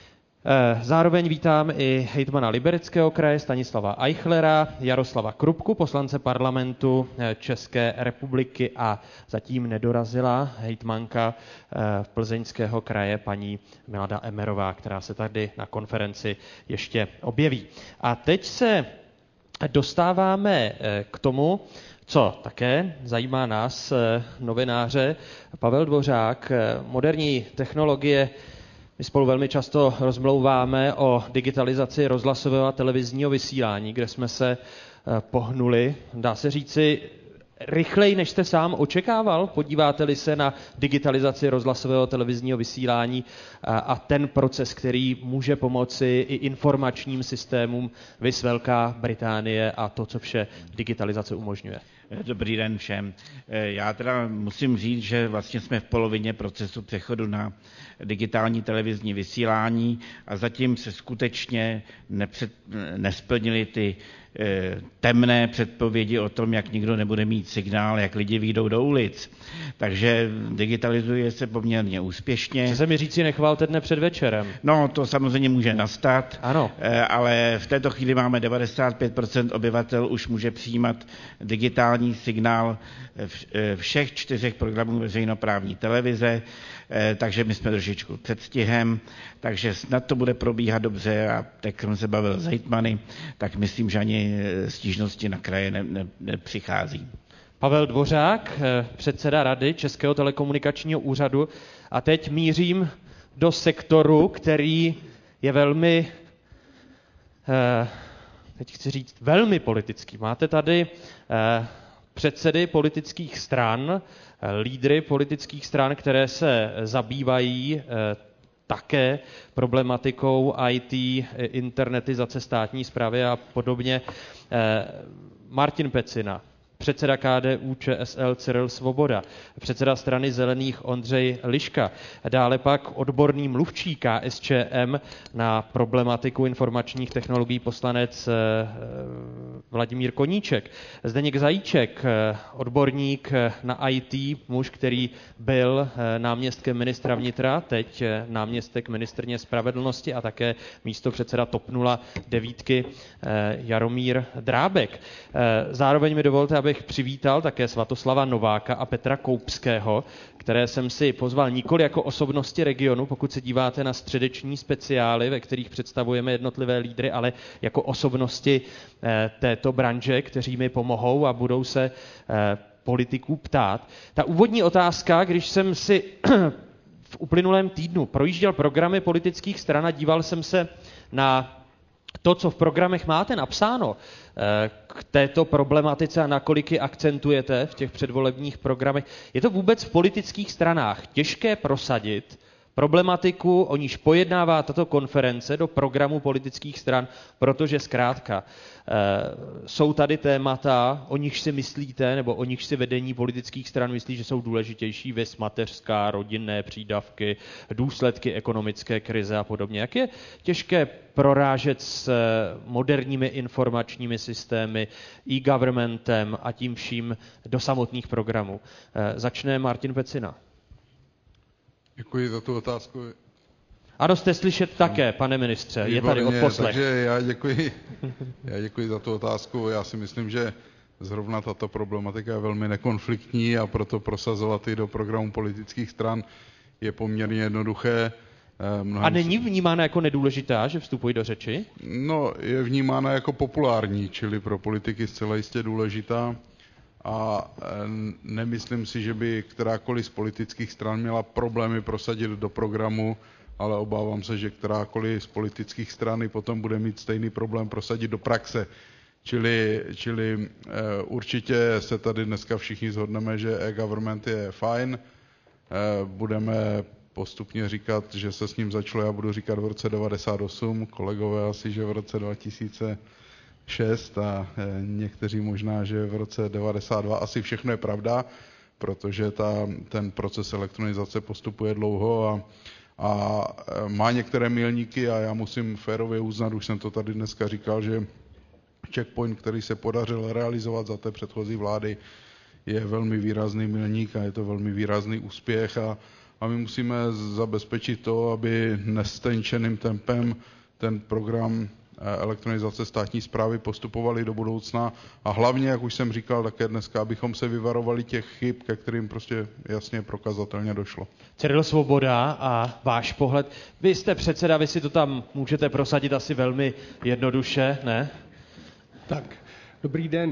Zároveň vítám i hejtmana Libereckého kraje Stanislava Eichlera, Jaroslava Krupku, poslance parlamentu České republiky, a zatím nedorazila hejtmanka Plzeňského kraje paní Milada Emmerová, která se tady na konferenci ještě objeví. A teď se dostáváme k tomu, co také zajímá nás, novináře. Pavel Dvořák, moderní technologie. My spolu velmi často rozmlouváme o digitalizaci rozhlasového a televizního vysílání, kde jsme se pohnuli, dá se říci, rychleji, než jste sám očekával. Podíváte-li se na digitalizaci rozhlasového televizního vysílání a ten proces, který může pomoci i informačním systémům, viz Velká Británie a to, co vše digitalizace umožňuje. Dobrý den všem. Já teda musím říct, že vlastně jsme v polovině procesu přechodu na digitální televizní vysílání a zatím se skutečně nepřed, nesplnily ty e, temné předpovědi o tom, jak nikdo nebude mít signál, jak lidi vyjdou do ulic. Takže digitalizuje se poměrně úspěšně. Co se mi říci, nechvalte dne před večerem. No, to samozřejmě může nastat, ano. E, ale v této chvíli máme devadesát pět procent obyvatel už může přijímat digitální signál v, e, všech čtyřech programů veřejnoprávní televize, e, takže my jsme trošičku předstihem, takže snad to bude probíhat dobře a tak jsem se bavil s hejtmany, tak myslím, že ani stížnosti na kraje ne, ne, nepřichází. Pavel Dvořák, předseda Rady Českého telekomunikačního úřadu, a teď mířím do sektoru, který je velmi, teď chci říct, velmi politický. Máte tady předsedy politických stran, lídry politických stran, které se zabývají také problematikou í té, internetizace státní správy a podobně. Martin Pecina, předseda K D U Č S L Cyril Svoboda, předseda strany Zelených Ondřej Liška, dále pak odborný mluvčí K S Č M na problematiku informačních technologií poslanec Vladimír Koníček, Zdeněk Zajíček, odborník na í té, muž, který byl náměstkem ministra vnitra, teď náměstek ministryně spravedlnosti a také místopředseda TOP nula devět Jaromír Drábek. Zároveň mi dovolte, abych přivítal také Svatoslava Nováka a Petra Koupského, které jsem si pozval nikoli jako osobnosti regionu, pokud se díváte na středeční speciály, ve kterých představujeme jednotlivé lídry, ale jako osobnosti této branže, kteří mi pomohou a budou se politiků ptát. Ta úvodní otázka, když jsem si v uplynulém týdnu projížděl programy politických stran a díval jsem se na to, co v programech máte napsáno k této problematice a nakolik ji akcentujete v těch předvolebních programech, je to vůbec v politických stranách těžké prosadit problematiku, o níž pojednává tato konference, do programu politických stran, protože zkrátka e, jsou tady témata, o nichž si myslíte, nebo o nichž si vedení politických stran myslí, že jsou důležitější, viz mateřská, rodinné přídavky, důsledky ekonomické krize a podobně. Jak je těžké prorážet s moderními informačními systémy, e-governmentem a tím vším do samotných programů? E, začne Martin Pecina. Děkuji za tu otázku. Ano, jste slyšet také, pane ministře, je tady odposlech. Takže já děkuji, já děkuji za tu otázku. Já si myslím, že zrovna tato problematika je velmi nekonfliktní a proto prosazovat ji do programu politických stran je poměrně jednoduché. Mnohem... A není vnímána jako nedůležitá, že vstupují do řeči? No, je vnímána jako populární, čili pro politiky zcela jistě důležitá. A nemyslím si, že by kterákoliv z politických stran měla problémy prosadit do programu ale obávám se, že kterákoliv z politických stran potom bude mít stejný problém prosadit do praxe. Čili, čili určitě se tady dneska všichni shodneme, že e-government je fajn. Budeme postupně říkat, že se s ním začalo, já budu říkat v roce devadesát osm, kolegové asi, že v roce dva tisíce šest a někteří možná, že v roce devadesát dva. Asi všechno je pravda, protože ta, ten proces elektronizace postupuje dlouho a, a má některé milníky a já musím férově uznat, už jsem to tady dneska říkal, že checkpoint, který se podařil realizovat za té předchozí vlády, je velmi výrazný milník a je to velmi výrazný úspěch a, a my musíme zabezpečit to, aby nestenčeným tempem ten program elektronizace státní správy postupovali do budoucna a hlavně, jak už jsem říkal také dneska, abychom se vyvarovali těch chyb, ke kterým prostě jasně prokazatelně došlo. Cyril Svoboda a váš pohled. Vy jste předseda, vy si to tam můžete prosadit asi velmi jednoduše, ne? Tak, dobrý den.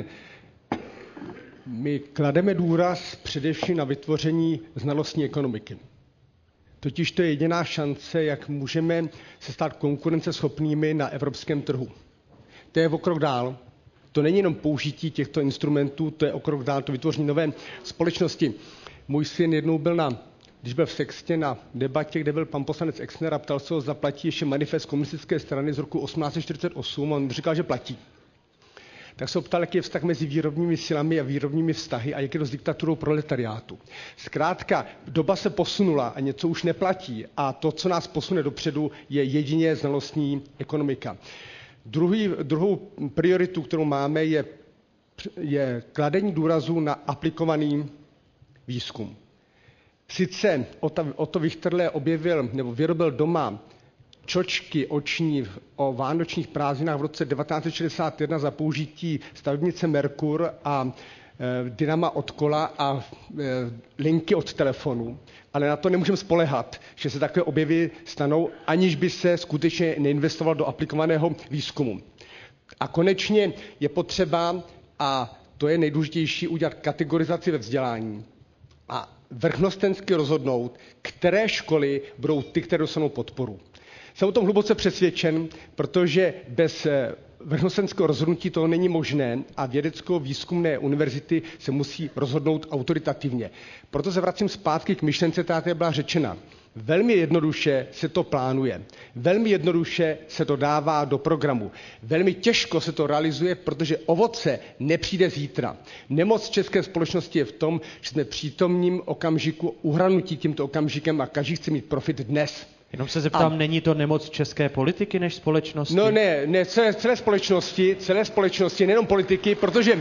My klademe důraz především na vytvoření znalostní ekonomiky. Totiž to je jediná šance, jak můžeme se stát konkurenceschopnými na evropském trhu. To je o krok dál. To není jenom použití těchto instrumentů, to je o krok dál, to vytvoření nové společnosti. Můj syn jednou byl na, když byl v Sextě na debatě, kde byl pan poslanec Exner a ptal se ho, zaplatí ještě manifest komunistické strany z roku osmnáct set čtyřicet osm a on říkal, že platí. Tak se ptal, jaký je vztah mezi výrobními silami a výrobními vztahy a jak je to s diktaturou proletariátu. Zkrátka, doba se posunula a něco už neplatí a to, co nás posune dopředu, je jedině znalostní ekonomika. Druhý, druhou prioritu, kterou máme, je, je kladení důrazu na aplikovaný výzkum. Sice Otto Wichterle objevil nebo vyrobil doma čočky oční o vánočních prázdninách v roce devatenáct set šedesát jedna za použití stavebnice Merkur a e, dynama od kola a e, linky od telefonu. Ale na to nemůžeme spolehat, že se takové objevy stanou, aniž by se skutečně neinvestoval do aplikovaného výzkumu. A konečně je potřeba, a to je nejdůležitější, udělat kategorizaci ve vzdělání. A vrchnostensky rozhodnout, které školy budou ty, které dostanou podporu. Jsem o tom hluboce přesvědčen, protože bez vrchnostenského rozhodnutí toho není možné a vědecko-výzkumné univerzity se musí rozhodnout autoritativně. Proto se vracím zpátky k myšlence, která tady byla řečena. Velmi jednoduše se to plánuje. Velmi jednoduše se to dává do programu. Velmi těžko se to realizuje, protože ovoce nepřijde zítra. Nemoc české společnosti je v tom, že jsme přítomním okamžiku uhranutí tímto okamžikem a každý chce mít profit dnes. Jenom se zeptám, a... není to nemoc české politiky než společnosti? No ne, ne celé, celé společnosti, celé společnosti, nejenom politiky, protože...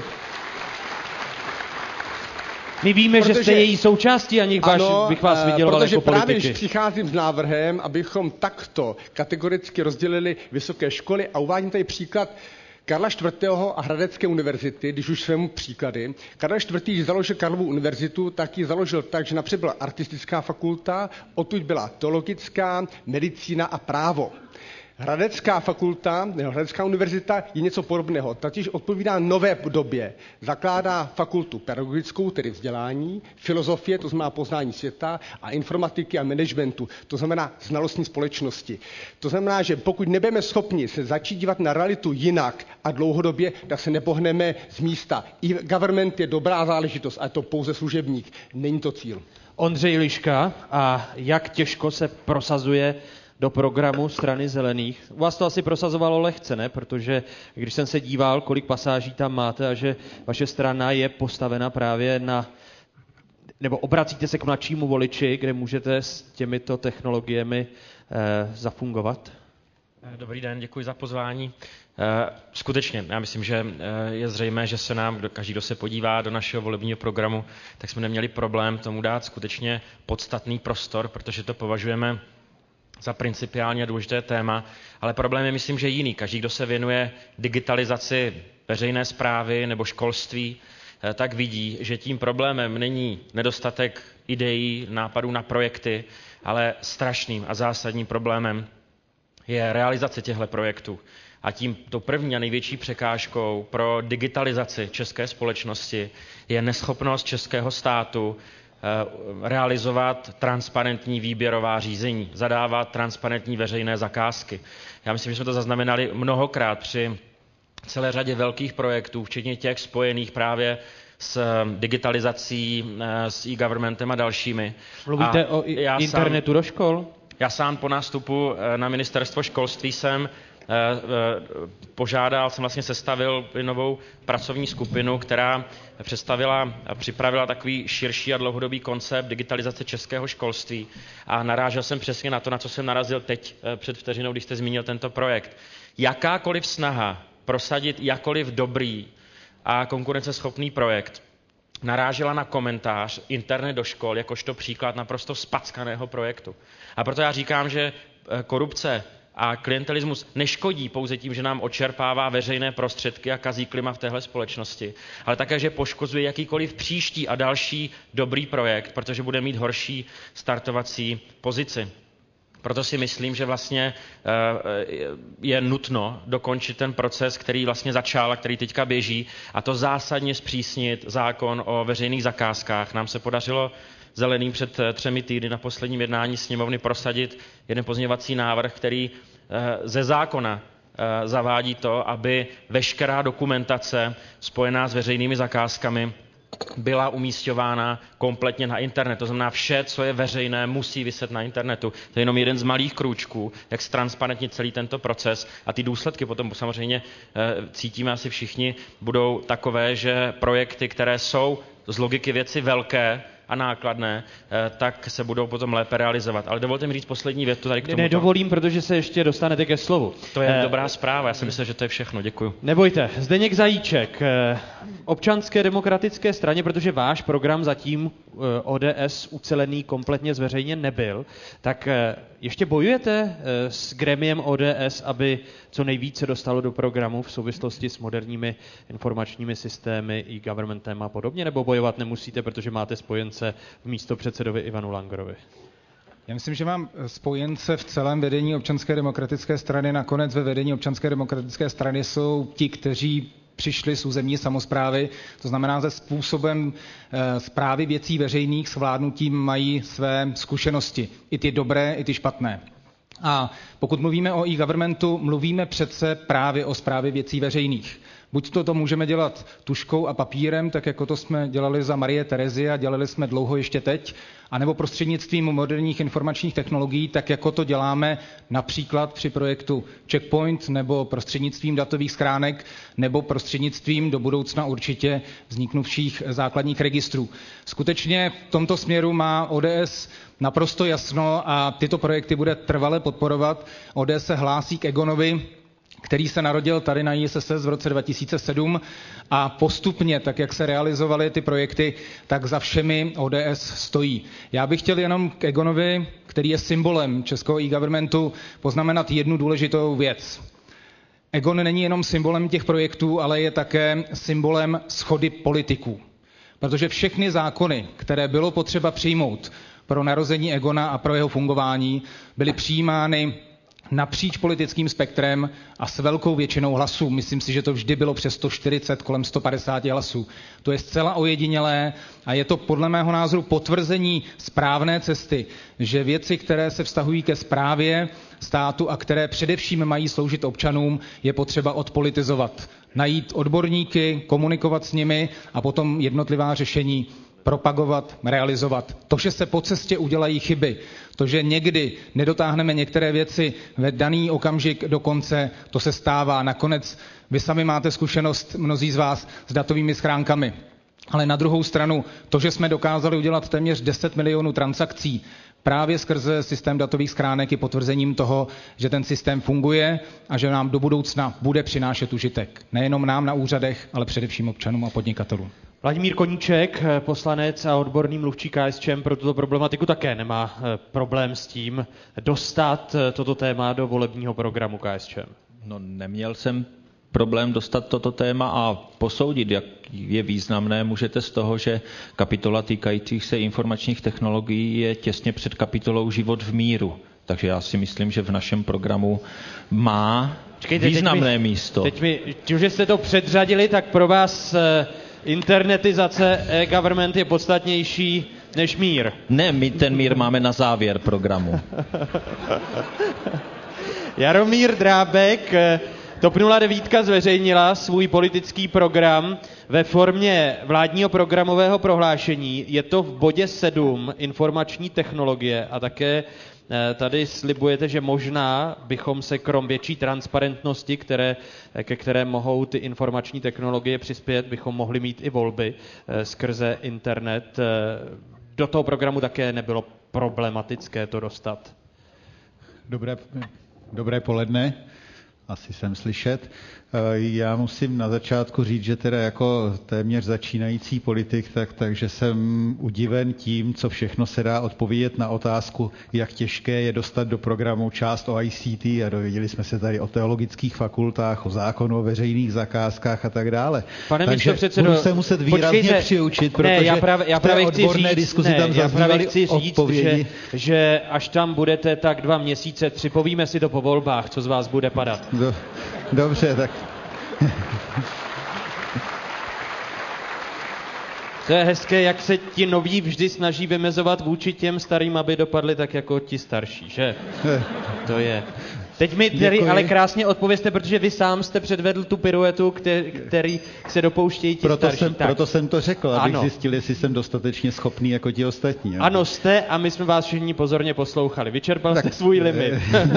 My víme, protože, že jste její součástí, ani ano, bych vás vyděloval jako politiky. Protože právě, když přicházím s návrhem, abychom takto kategoricky rozdělili vysoké školy a uvádím tady příklad Karla čtvrtého a Hradecké univerzity, když už svému příklady. Karel čtvrtý, když založil Karlovu univerzitu, tak ji založil tak, že napřed byla artistická fakulta, odtud byla teologická, medicína a právo. Hradecká fakulta, nebo Hradecká univerzita je něco podobného, totiž odpovídá nové době. Zakládá fakultu pedagogickou, tedy vzdělání, filozofie, to znamená poznání světa, a informatiky a managementu, to znamená znalostní společnosti. To znamená, že pokud nebudeme schopni se začít dívat na realitu jinak a dlouhodobě, tak se nepohneme z místa. I government je dobrá záležitost, ale to pouze služebník, není to cíl. Ondřej Liška, a jak těžko se prosazuje do programu Strany zelených. U vás to asi prosazovalo lehce, ne? Protože když jsem se díval, kolik pasáží tam máte a že vaše strana je postavena právě na, nebo obracíte se k mladšímu voliči, kde můžete s těmito technologiemi eh, zafungovat? Dobrý den, děkuji za pozvání. Skutečně, já myslím, že je zřejmé, že se nám, každý, kdo se podívá do našeho volebního programu, tak jsme neměli problém tomu dát skutečně podstatný prostor, protože to považujeme za principiálně důležité téma, ale problém je, myslím, že jiný. Každý, kdo se věnuje digitalizaci veřejné správy nebo školství, tak vidí, že tím problémem není nedostatek ideí, nápadů na projekty, ale strašným a zásadním problémem je realizace těchto projektů. A tím to první a největší překážkou pro digitalizaci české společnosti je neschopnost českého státu realizovat transparentní výběrová řízení, zadávat transparentní veřejné zakázky. Já myslím, že jsme to zaznamenali mnohokrát při celé řadě velkých projektů, včetně těch spojených právě s digitalizací, s e-governmentem a dalšími. Mluvíte a o internetu sám, do škol? Já sám po nástupu na ministerstvo školství jsem požádal, jsem vlastně sestavil novou pracovní skupinu, která představila a připravila takový širší a dlouhodobý koncept digitalizace českého školství a narážel jsem přesně na to, na co jsem narazil teď před vteřinou, když jste zmínil tento projekt. Jakákoliv snaha prosadit jakoliv dobrý a konkurenceschopný projekt narážela na komentář internet do škol jakožto příklad naprosto spackaného projektu. A proto já říkám, že korupce a klientelismus neškodí pouze tím, že nám odčerpává veřejné prostředky a kazí klima v téhle společnosti, ale také, že poškozuje jakýkoliv příští a další dobrý projekt, protože bude mít horší startovací pozici. Proto si myslím, že vlastně je nutno dokončit ten proces, který vlastně začal a který teďka běží, a to zásadně zpřísnit zákon o veřejných zakázkách. Nám se podařilo Zeleným před třemi týdny na posledním jednání sněmovny prosadit jeden pozměňovací návrh, který ze zákona zavádí to, aby veškerá dokumentace spojená s veřejnými zakázkami byla umísťována kompletně na internet. To znamená, vše, co je veřejné, musí viset na internetu. To je jenom jeden z malých krůčků, jak ztransparentnit celý tento proces, a ty důsledky potom samozřejmě cítíme asi všichni, budou takové, že projekty, které jsou z logiky věci velké a nákladné, tak se budou potom lépe realizovat. Ale dovolte mi říct poslední větu tady k tomu. Nedovolím, protože se ještě dostanete ke slovu. To je dobrá zpráva, já si myslím, že to je všechno. Děkuju. Nebojte, Zdeněk Zajíček, Občanské demokratické straně, protože váš program zatím O D S ucelený kompletně zveřejněn nebyl, tak ještě bojujete s gremiem O D S, aby co nejvíce dostalo do programu v souvislosti s moderními informačními systémy, e-governmentem a podobně, nebo bojovat nemusíte, protože máte spojence v místopředsedovi Ivanu Langerovi? Já myslím, že mám spojence v celém vedení Občanské demokratické strany. Nakonec ve vedení Občanské demokratické strany jsou ti, kteří přišli z územní samosprávy, to znamená se způsobem e, správy věcí veřejných, s vládnutím mají své zkušenosti, i ty dobré, i ty špatné. A pokud mluvíme o e-governmentu, mluvíme přece právě o správě věcí veřejných. Buď to, to můžeme dělat tužkou a papírem, tak jako to jsme dělali za Marie Terezie a dělali jsme dlouho ještě teď, anebo prostřednictvím moderních informačních technologií, tak jako to děláme například při projektu Checkpoint, nebo prostřednictvím datových schránek, nebo prostřednictvím do budoucna určitě vzniknuvších základních registrů. Skutečně v tomto směru má O D S naprosto jasno a tyto projekty bude trvale podporovat. O D S se hlásí k Egonovi, který se narodil tady na I S S v roce dva tisíce sedm, a postupně, tak jak se realizovaly ty projekty, tak za všemi O D S stojí. Já bych chtěl jenom k Egonovi, který je symbolem českého e-governmentu, poznamenat jednu důležitou věc. Egon není jenom symbolem těch projektů, ale je také symbolem shody politiků. Protože všechny zákony, které bylo potřeba přijmout pro narození Egona a pro jeho fungování, byly přijímány napříč politickým spektrem a s velkou většinou hlasů. Myslím si, že to vždy bylo přes sto čtyřicet, kolem sto padesát hlasů. To je zcela ojedinělé a je to podle mého názoru potvrzení správné cesty, že věci, které se vztahují ke správě státu a které především mají sloužit občanům, je potřeba odpolitizovat. Najít odborníky, komunikovat s nimi a potom jednotlivá řešení propagovat, realizovat. To, že se po cestě udělají chyby, to, že někdy nedotáhneme některé věci ve daný okamžik do konce, to se stává. Nakonec vy sami máte zkušenost, mnozí z vás, s datovými schránkami. Ale na druhou stranu, to, že jsme dokázali udělat téměř deset milionů transakcí právě skrze systém datových schránek, je potvrzením toho, že ten systém funguje a že nám do budoucna bude přinášet užitek. Nejenom nám na úřadech, ale především občanům a podnikatelům. Vladimír Koníček, poslanec a odborný mluvčí K S Č M pro tuto problematiku, také nemá problém s tím dostat toto téma do volebního programu K S Č M. No, neměl jsem problém dostat toto téma a posoudit, jak je významné, můžete z toho, že kapitola týkajících se informačních technologií je těsně před kapitolou Život v míru. Takže já si myslím, že v našem programu má Čekejte, významné teď mi, místo. Teď mi, tím, že jste to předřadili, tak pro vás internetizace e-government je podstatnější než mír. Ne, my ten mír máme na závěr programu. Jaromír Drábek, TOP nula devět zveřejnila svůj politický program ve formě vládního programového prohlášení. Je to v bodě sedm, informační technologie, a také tady slibujete, že možná bychom se krom větší transparentnosti, které, ke které mohou ty informační technologie přispět, bychom mohli mít i volby skrze internet. Do toho programu také nebylo problematické to dostat. Dobré, dobré poledne, asi jsem slyšet. Já musím na začátku říct, že teda jako téměř začínající politik, tak, takže jsem udiven tím, co všechno se dá odpovědět na otázku, jak těžké je dostat do programu část o I C T, a dověděli jsme se tady o teologických fakultách, o zákonu o veřejných zakázkách a tak dále. Pane takže místopředsedo, budu se muset výrazně počkejte, přiučit, protože ne, já právě, já právě v té odborné říct, diskuzi ne, tam zaznívaly odpovědi. Že, že až tam budete tak dva měsíce, připovíme si to po volbách, co z vás bude padat. Do, dobře, tak... To je hezké, jak se ti noví vždy snaží vymezovat vůči těm starým, aby dopadli tak jako ti starší, že? To je. Teď mi tedy ale krásně odpovězte, protože vy sám jste předvedl tu piruetu, který, který se dopouštějí ti proto starší. Jsem, proto jsem to řekl, abych ano. zjistil, jestli jsem dostatečně schopný jako ti ostatní. Ano, jste a my jsme vás všichni pozorně poslouchali. Vyčerpal tak, jste svůj limit.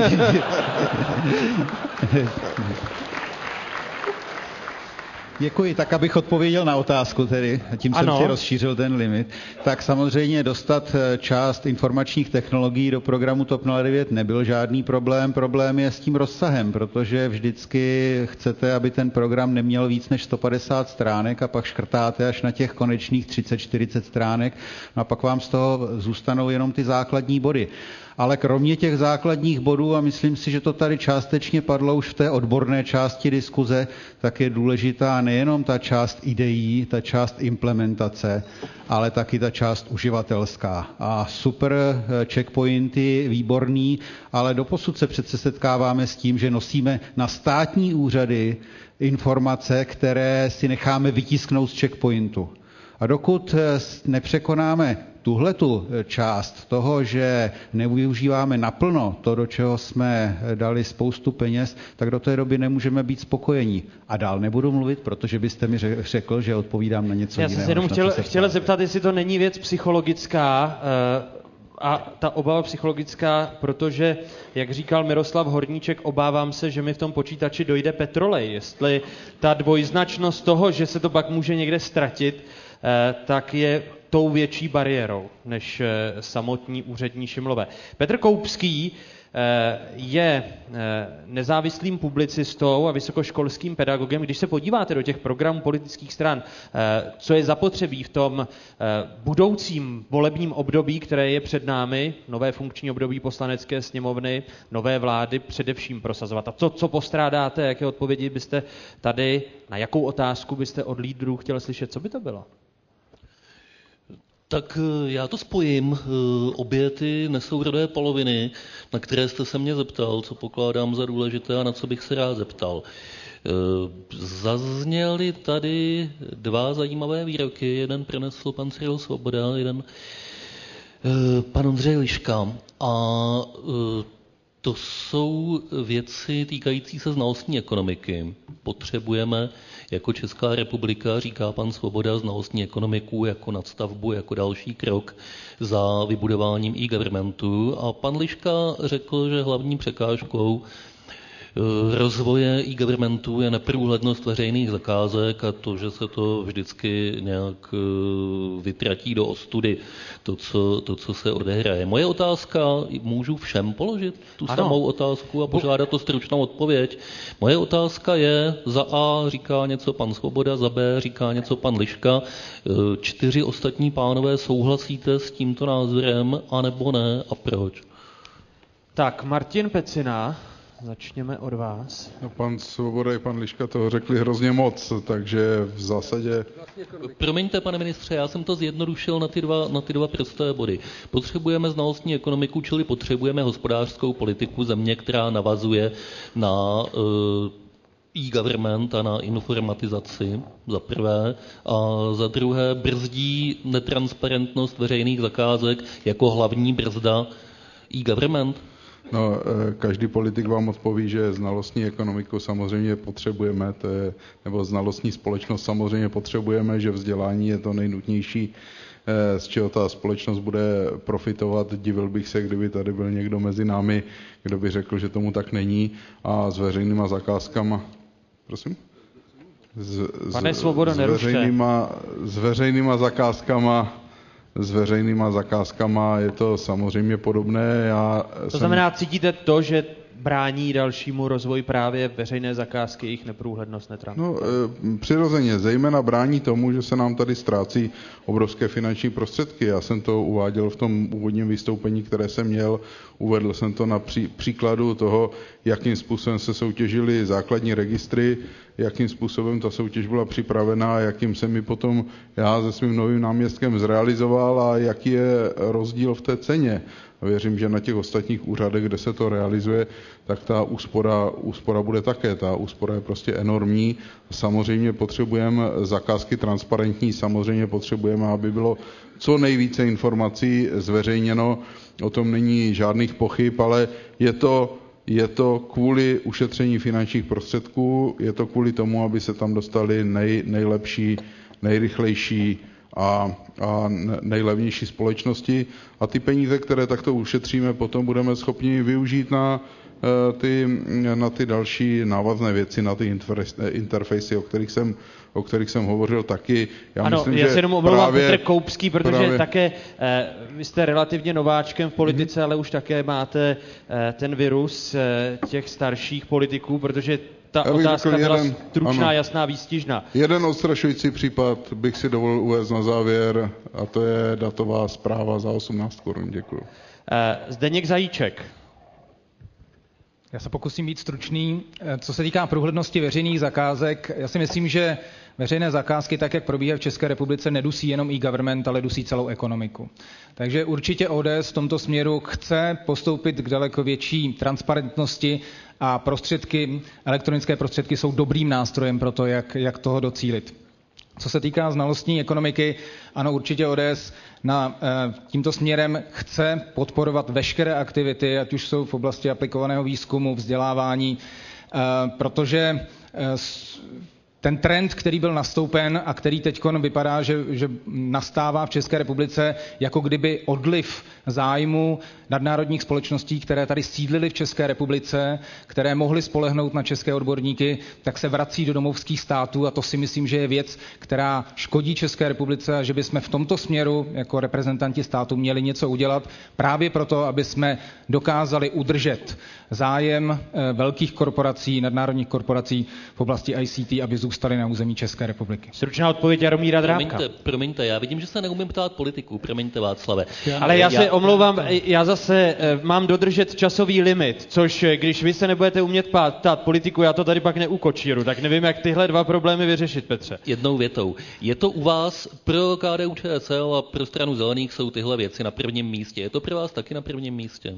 Děkuji, tak abych odpověděl na otázku tedy, tím jsem ano. si rozšířil ten limit. Tak samozřejmě dostat část informačních technologií do programu TOP nula devět nebyl žádný problém. Problém je s tím rozsahem, protože vždycky chcete, aby ten program neměl víc než sto padesát stránek a pak škrtáte až na těch konečných třicet čtyřicet stránek a pak vám z toho zůstanou jenom ty základní body. Ale kromě těch základních bodů, a myslím si, že to tady částečně padlo už v té odborné části diskuze, tak je důležitá nejenom ta část ideí, ta část implementace, ale taky ta část uživatelská. A super checkpointy, výborný, ale doposud se přece setkáváme s tím, že nosíme na státní úřady informace, které si necháme vytisknout z checkpointu. A dokud nepřekonáme tuhletu část toho, že nevyužíváme naplno to, do čeho jsme dali spoustu peněz, tak do té doby nemůžeme být spokojení. A dál nebudu mluvit, protože byste mi řekl, že odpovídám na něco Já jiného. Já jsem se jenom chtěl, se chtěl zeptat, jestli to není věc psychologická, a ta obava psychologická, protože, jak říkal Miroslav Horníček, obávám se, že mi v tom počítači dojde petrolej. Jestli ta dvojznačnost toho, že se to pak může někde ztratit, tak je tou větší bariérou než samotní úřední šimlové. Petr Koupský je nezávislým publicistou a vysokoškolským pedagogem. Když se podíváte do těch programů politických stran, co je zapotřebí v tom budoucím volebním období, které je před námi, nové funkční období Poslanecké sněmovny, nové vlády především prosazovat. A co, co postrádáte, jaké odpovědi byste tady, na jakou otázku byste od lídrů chtěl slyšet, co by to bylo? Tak já to spojím. Obě ty nesourodé poloviny, na které jste se mě zeptal, co pokládám za důležité a na co bych se rád zeptal. Zazněly tady dva zajímavé výroky. Jeden pronesl pan Cyril Svoboda, jeden pan Ondřej Liška. A to jsou věci týkající se znalostní ekonomiky. Potřebujeme jako Česká republika, říká pan Svoboda, znalostní ekonomiku jako nadstavbu, jako další krok za vybudováním e-governmentu. A pan Liška řekl, že hlavní překážkou rozvoje e-governmentu je neprůhlednost veřejných zakázek a to, že se to vždycky nějak vytratí do ostudy, to, co, to, co se odehraje. Moje otázka, můžu všem položit tu ano. samou otázku a požádat o stručnou odpověď. Moje otázka je, za A říká něco pan Svoboda, za B říká něco pan Liška. Čtyři ostatní pánové, souhlasíte s tímto názorem, anebo ne a proč? Tak, Martin Pecina. Začněme od vás. No, pan Svoboda i pan Liška toho řekli hrozně moc, takže v zásadě... Promiňte, pane ministře, já jsem to zjednodušil na ty dva, na ty dva prosté body. Potřebujeme znalostní ekonomiku, čili potřebujeme hospodářskou politiku země, která navazuje na uh, e-government a na informatizaci, za prvé, a za druhé brzdí netransparentnost veřejných zakázek jako hlavní brzda e-government? No, každý politik vám odpoví, že znalostní ekonomiku samozřejmě potřebujeme, to je, nebo znalostní společnost samozřejmě potřebujeme, že vzdělání je to nejnutnější, z čeho ta společnost bude profitovat. Divil bych se, kdyby tady byl někdo mezi námi, kdo by řekl, že tomu tak není. A s veřejnýma zakázkama, prosím? Z, Pane Svobodo, s veřejnýma, s veřejnýma zakázkama S veřejnýma zakázkama je to samozřejmě podobné. Já to jsem... znamená, cítíte to, že brání dalšímu rozvoji právě veřejné zakázky, jejich neprůhlednost, netransparentnost? No, přirozeně, zejména brání tomu, že se nám tady ztrácí obrovské finanční prostředky. Já jsem to uváděl v tom úvodním vystoupení, které jsem měl. Uvedl jsem to na pří, příkladu toho, jakým způsobem se soutěžily základní registry, jakým způsobem ta soutěž byla připravená, jakým jsem mi potom já se svým novým náměstkem zrealizoval a jaký je rozdíl v té ceně. A věřím, že na těch ostatních úřadech, kde se to realizuje, tak ta úspora, úspora bude také. Ta úspora je prostě enormní. Samozřejmě potřebujeme zakázky transparentní, samozřejmě potřebujeme, aby bylo co nejvíce informací zveřejněno. O tom není žádných pochyb, ale je to, je to kvůli ušetření finančních prostředků, je to kvůli tomu, aby se tam dostali nej, nejlepší, nejrychlejší a, a nejlevnější společnosti. A ty peníze, které takto ušetříme, potom budeme schopni využít na ty, na ty další návazné věci, na ty interfejsy, o kterých jsem, o kterých jsem hovořil taky. Já ano, myslím, já že se jenom omlouvám, právě, Petr Koupský, protože právě... také eh, vy jste relativně nováčkem v politice, mm-hmm. ale už také máte eh, ten virus eh, těch starších politiků, protože ta otázka byla jeden, stručná, ano, jasná, výstižná. Jeden odstrašující případ bych si dovolil uvést na závěr, a to je datová zpráva za osmnáct korun. Děkuji. Eh, Zdeněk Zajíček. Já se pokusím být stručný. Co se týká průhlednosti veřejných zakázek, já si myslím, že veřejné zakázky, tak jak probíhají v České republice, nedusí jenom e-government, ale dusí celou ekonomiku. Takže určitě O D S v tomto směru chce postoupit k daleko větší transparentnosti a prostředky, elektronické prostředky jsou dobrým nástrojem pro to, jak, jak toho docílit. Co se týká znalostní ekonomiky, ano, určitě O D S na, e, tímto směrem chce podporovat veškeré aktivity, ať už jsou v oblasti aplikovaného výzkumu, vzdělávání, e, protože e, s, ten trend, který byl nastoupen a který teď vypadá, že, že nastává v České republice, jako kdyby odliv zájmu nadnárodních společností, které tady sídlily v České republice, které mohly spolehnout na české odborníky, tak se vrací do domovských států a to si myslím, že je věc, která škodí České republice a že bychom v tomto směru jako reprezentanti státu měli něco udělat právě proto, aby jsme dokázali udržet zájem velkých korporací, nadnárodních korporací v oblasti I C T, aby zůstaly na území České republiky. Stručná odpověď Jaromíra Drábka. Promiňte, promiňte, já vidím, že se neumím ptát politiků, promiňte Václave. Ale já se já... omlouvám, já zase mám dodržet časový limit, což když vy se nebudete umět ptát politiku, já to tady pak neukočíru, tak nevím, jak tyhle dva problémy vyřešit, Petře. Jednou větou. Je to u vás pro K D U Č S L a pro Stranu zelených jsou tyhle věci na prvním místě. Je to pro vás taky na prvním místě?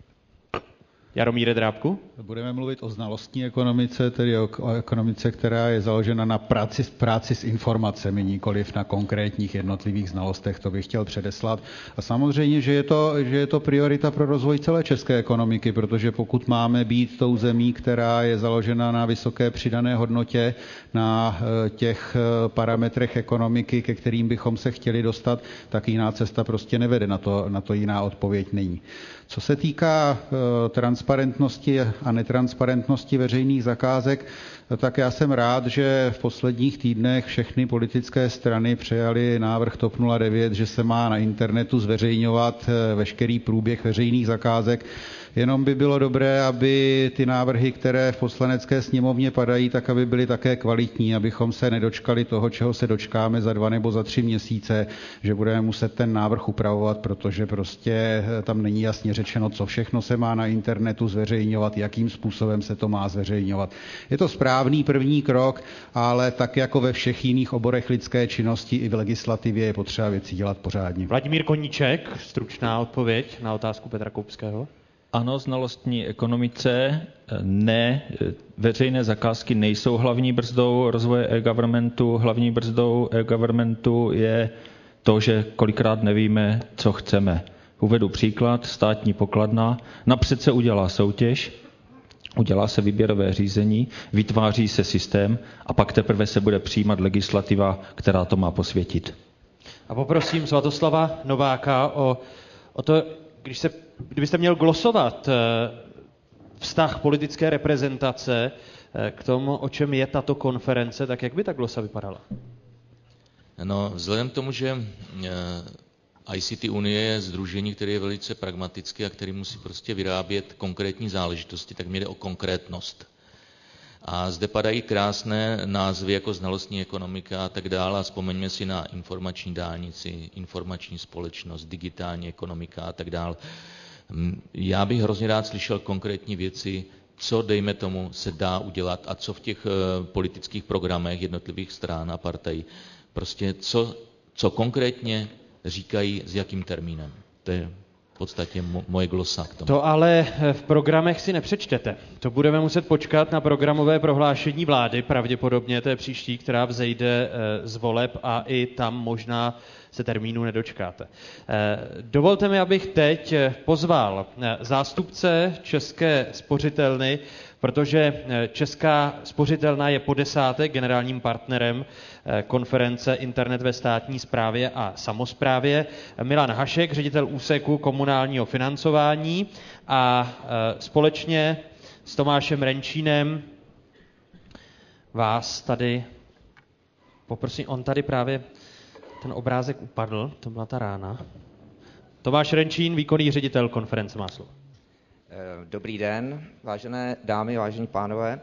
Jaromíre Drábku? Budeme mluvit o znalostní ekonomice, tedy o, o ekonomice, která je založena na práci, práci s informacemi, nikoliv na konkrétních jednotlivých znalostech, to bych chtěl předeslat. A samozřejmě, že je, to, že je to priorita pro rozvoj celé české ekonomiky, protože pokud máme být tou zemí, která je založena na vysoké přidané hodnotě, na těch parametrech ekonomiky, ke kterým bychom se chtěli dostat, tak jiná cesta prostě nevede, na to, na to jiná odpověď není. Co se týká uh, transparentnosti a netransparentnosti veřejných zakázek, tak já jsem rád, že v posledních týdnech všechny politické strany přejaly návrh TOP nula devět, že se má na internetu zveřejňovat veškerý průběh veřejných zakázek. Jenom by bylo dobré, aby ty návrhy, které v poslanecké sněmovně padají, tak aby byly také kvalitní, abychom se nedočkali toho, čeho se dočkáme za dva nebo za tři měsíce, že budeme muset ten návrh upravovat, protože prostě tam není jasně řečeno, co všechno se má na internetu zveřejňovat, jakým způsobem se to má zveřejňovat. Je to správný první krok, ale tak jako ve všech jiných oborech lidské činnosti i v legislativě je potřeba věci dělat pořádně. Vladimír Koníček, stručná odpověď na otázku Petra Koupského. ano znalostní ekonomice, ne, veřejné zakázky nejsou hlavní brzdou rozvoje e-governmentu. Hlavní brzdou e-governmentu je to, že kolikrát nevíme, co chceme. Uvedu příklad, státní pokladna napřed se udělá soutěž, udělá se výběrové řízení, vytváří se systém a pak teprve se bude přijímat legislativa, která to má posvětit. A poprosím Svatoslava Nováka o, o to, když se, kdybyste měl glosovat vztah politické reprezentace k tomu, o čem je tato konference, tak jak by ta glosa vypadala? No, vzhledem k tomu, že I C T Unie je sdružení, které je velice pragmatické a který musí prostě vyrábět konkrétní záležitosti, tak mi jde o konkrétnost. A zde padají krásné názvy jako znalostní ekonomika a tak dále. A vzpomeňme si na informační dálnici, informační společnost, digitální ekonomika a tak dále. Já bych hrozně rád slyšel konkrétní věci, co, dejme tomu, se dá udělat a co v těch politických programech jednotlivých stran a partají. Prostě co, co konkrétně říkají, s jakým termínem. To je v podstatě moje glosa k tomu. To ale v programech si nepřečtete. To budeme muset počkat na programové prohlášení vlády, pravděpodobně to je příští, která vzejde z voleb a i tam možná se termínu nedočkáte. Dovolte mi, abych teď pozval zástupce České spořitelny, protože Česká spořitelna je po desáté generálním partnerem konference Internet ve státní správě a samosprávě. Milan Hašek, ředitel úseku komunálního financování a společně s Tomášem Renčínem vás tady poprosím, on tady právě ten obrázek upadl, to byla ta rána. Tomáš Renčín, výkonný ředitel konference, má slovo. Dobrý den, vážené dámy, vážení pánové.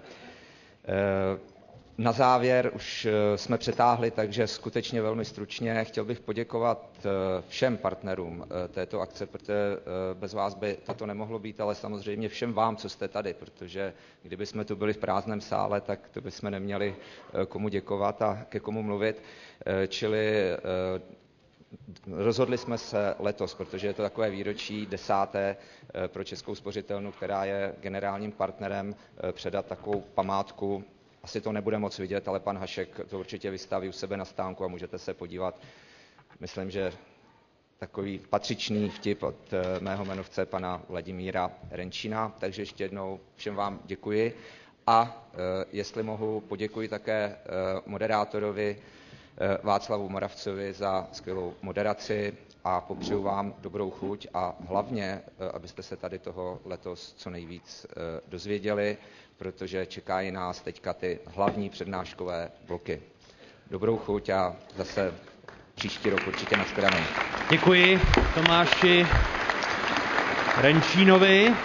Na závěr už jsme přetáhli, takže skutečně velmi stručně chtěl bych poděkovat všem partnerům této akce, protože bez vás by toto nemohlo být, ale samozřejmě všem vám, co jste tady, protože kdyby jsme tu byli v prázdném sále, tak to bychom neměli komu děkovat a ke komu mluvit. Čili rozhodli jsme se letos, protože je to takové výročí desáté pro Českou spořitelnu, která je generálním partnerem, předat takovou památku. Asi to nebude moc vidět, ale pan Hašek to určitě vystaví u sebe na stánku a můžete se podívat. Myslím, že takový patřičný vtip od mého jmenovce pana Vladimíra Renčína. Takže ještě jednou všem vám děkuji. A jestli mohu, poděkuji také moderátorovi Václavu Moravcovi za skvělou moderaci a popřeju vám dobrou chuť a hlavně, abyste se tady toho letos co nejvíc dozvěděli, protože čekají nás teďka ty hlavní přednáškové bloky. Dobrou chuť a zase příští rok určitě nashledanou. Děkuji Tomáši Renčínovi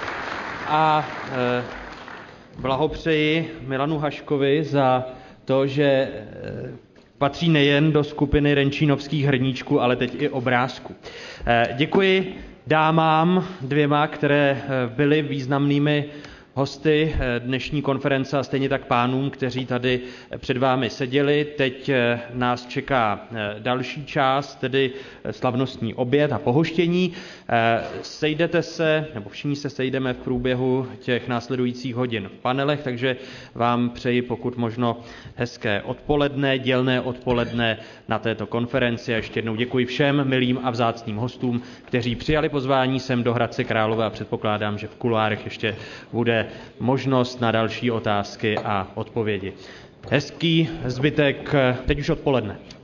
a e, blahopřeji Milanu Haškovi za to, že e, patří nejen do skupiny renčínovských hrníčků, ale teď i obrázků. E, děkuji dámám dvěma, které byly významnými hosty dnešní konference a stejně tak pánům, kteří tady před vámi seděli. Teď nás čeká další část, tedy slavnostní oběd a pohoštění. Sejdete se, nebo všichni se sejdeme v průběhu těch následujících hodin v panelech, takže vám přeji pokud možno hezké odpoledne, dělné odpoledne na této konferenci. A ještě jednou děkuji všem milým a vzácným hostům, kteří přijali pozvání sem do Hradce Králové a předpokládám, že v kuloárech ještě bude možnost na další otázky a odpovědi. Hezký zbytek, teď už odpoledne.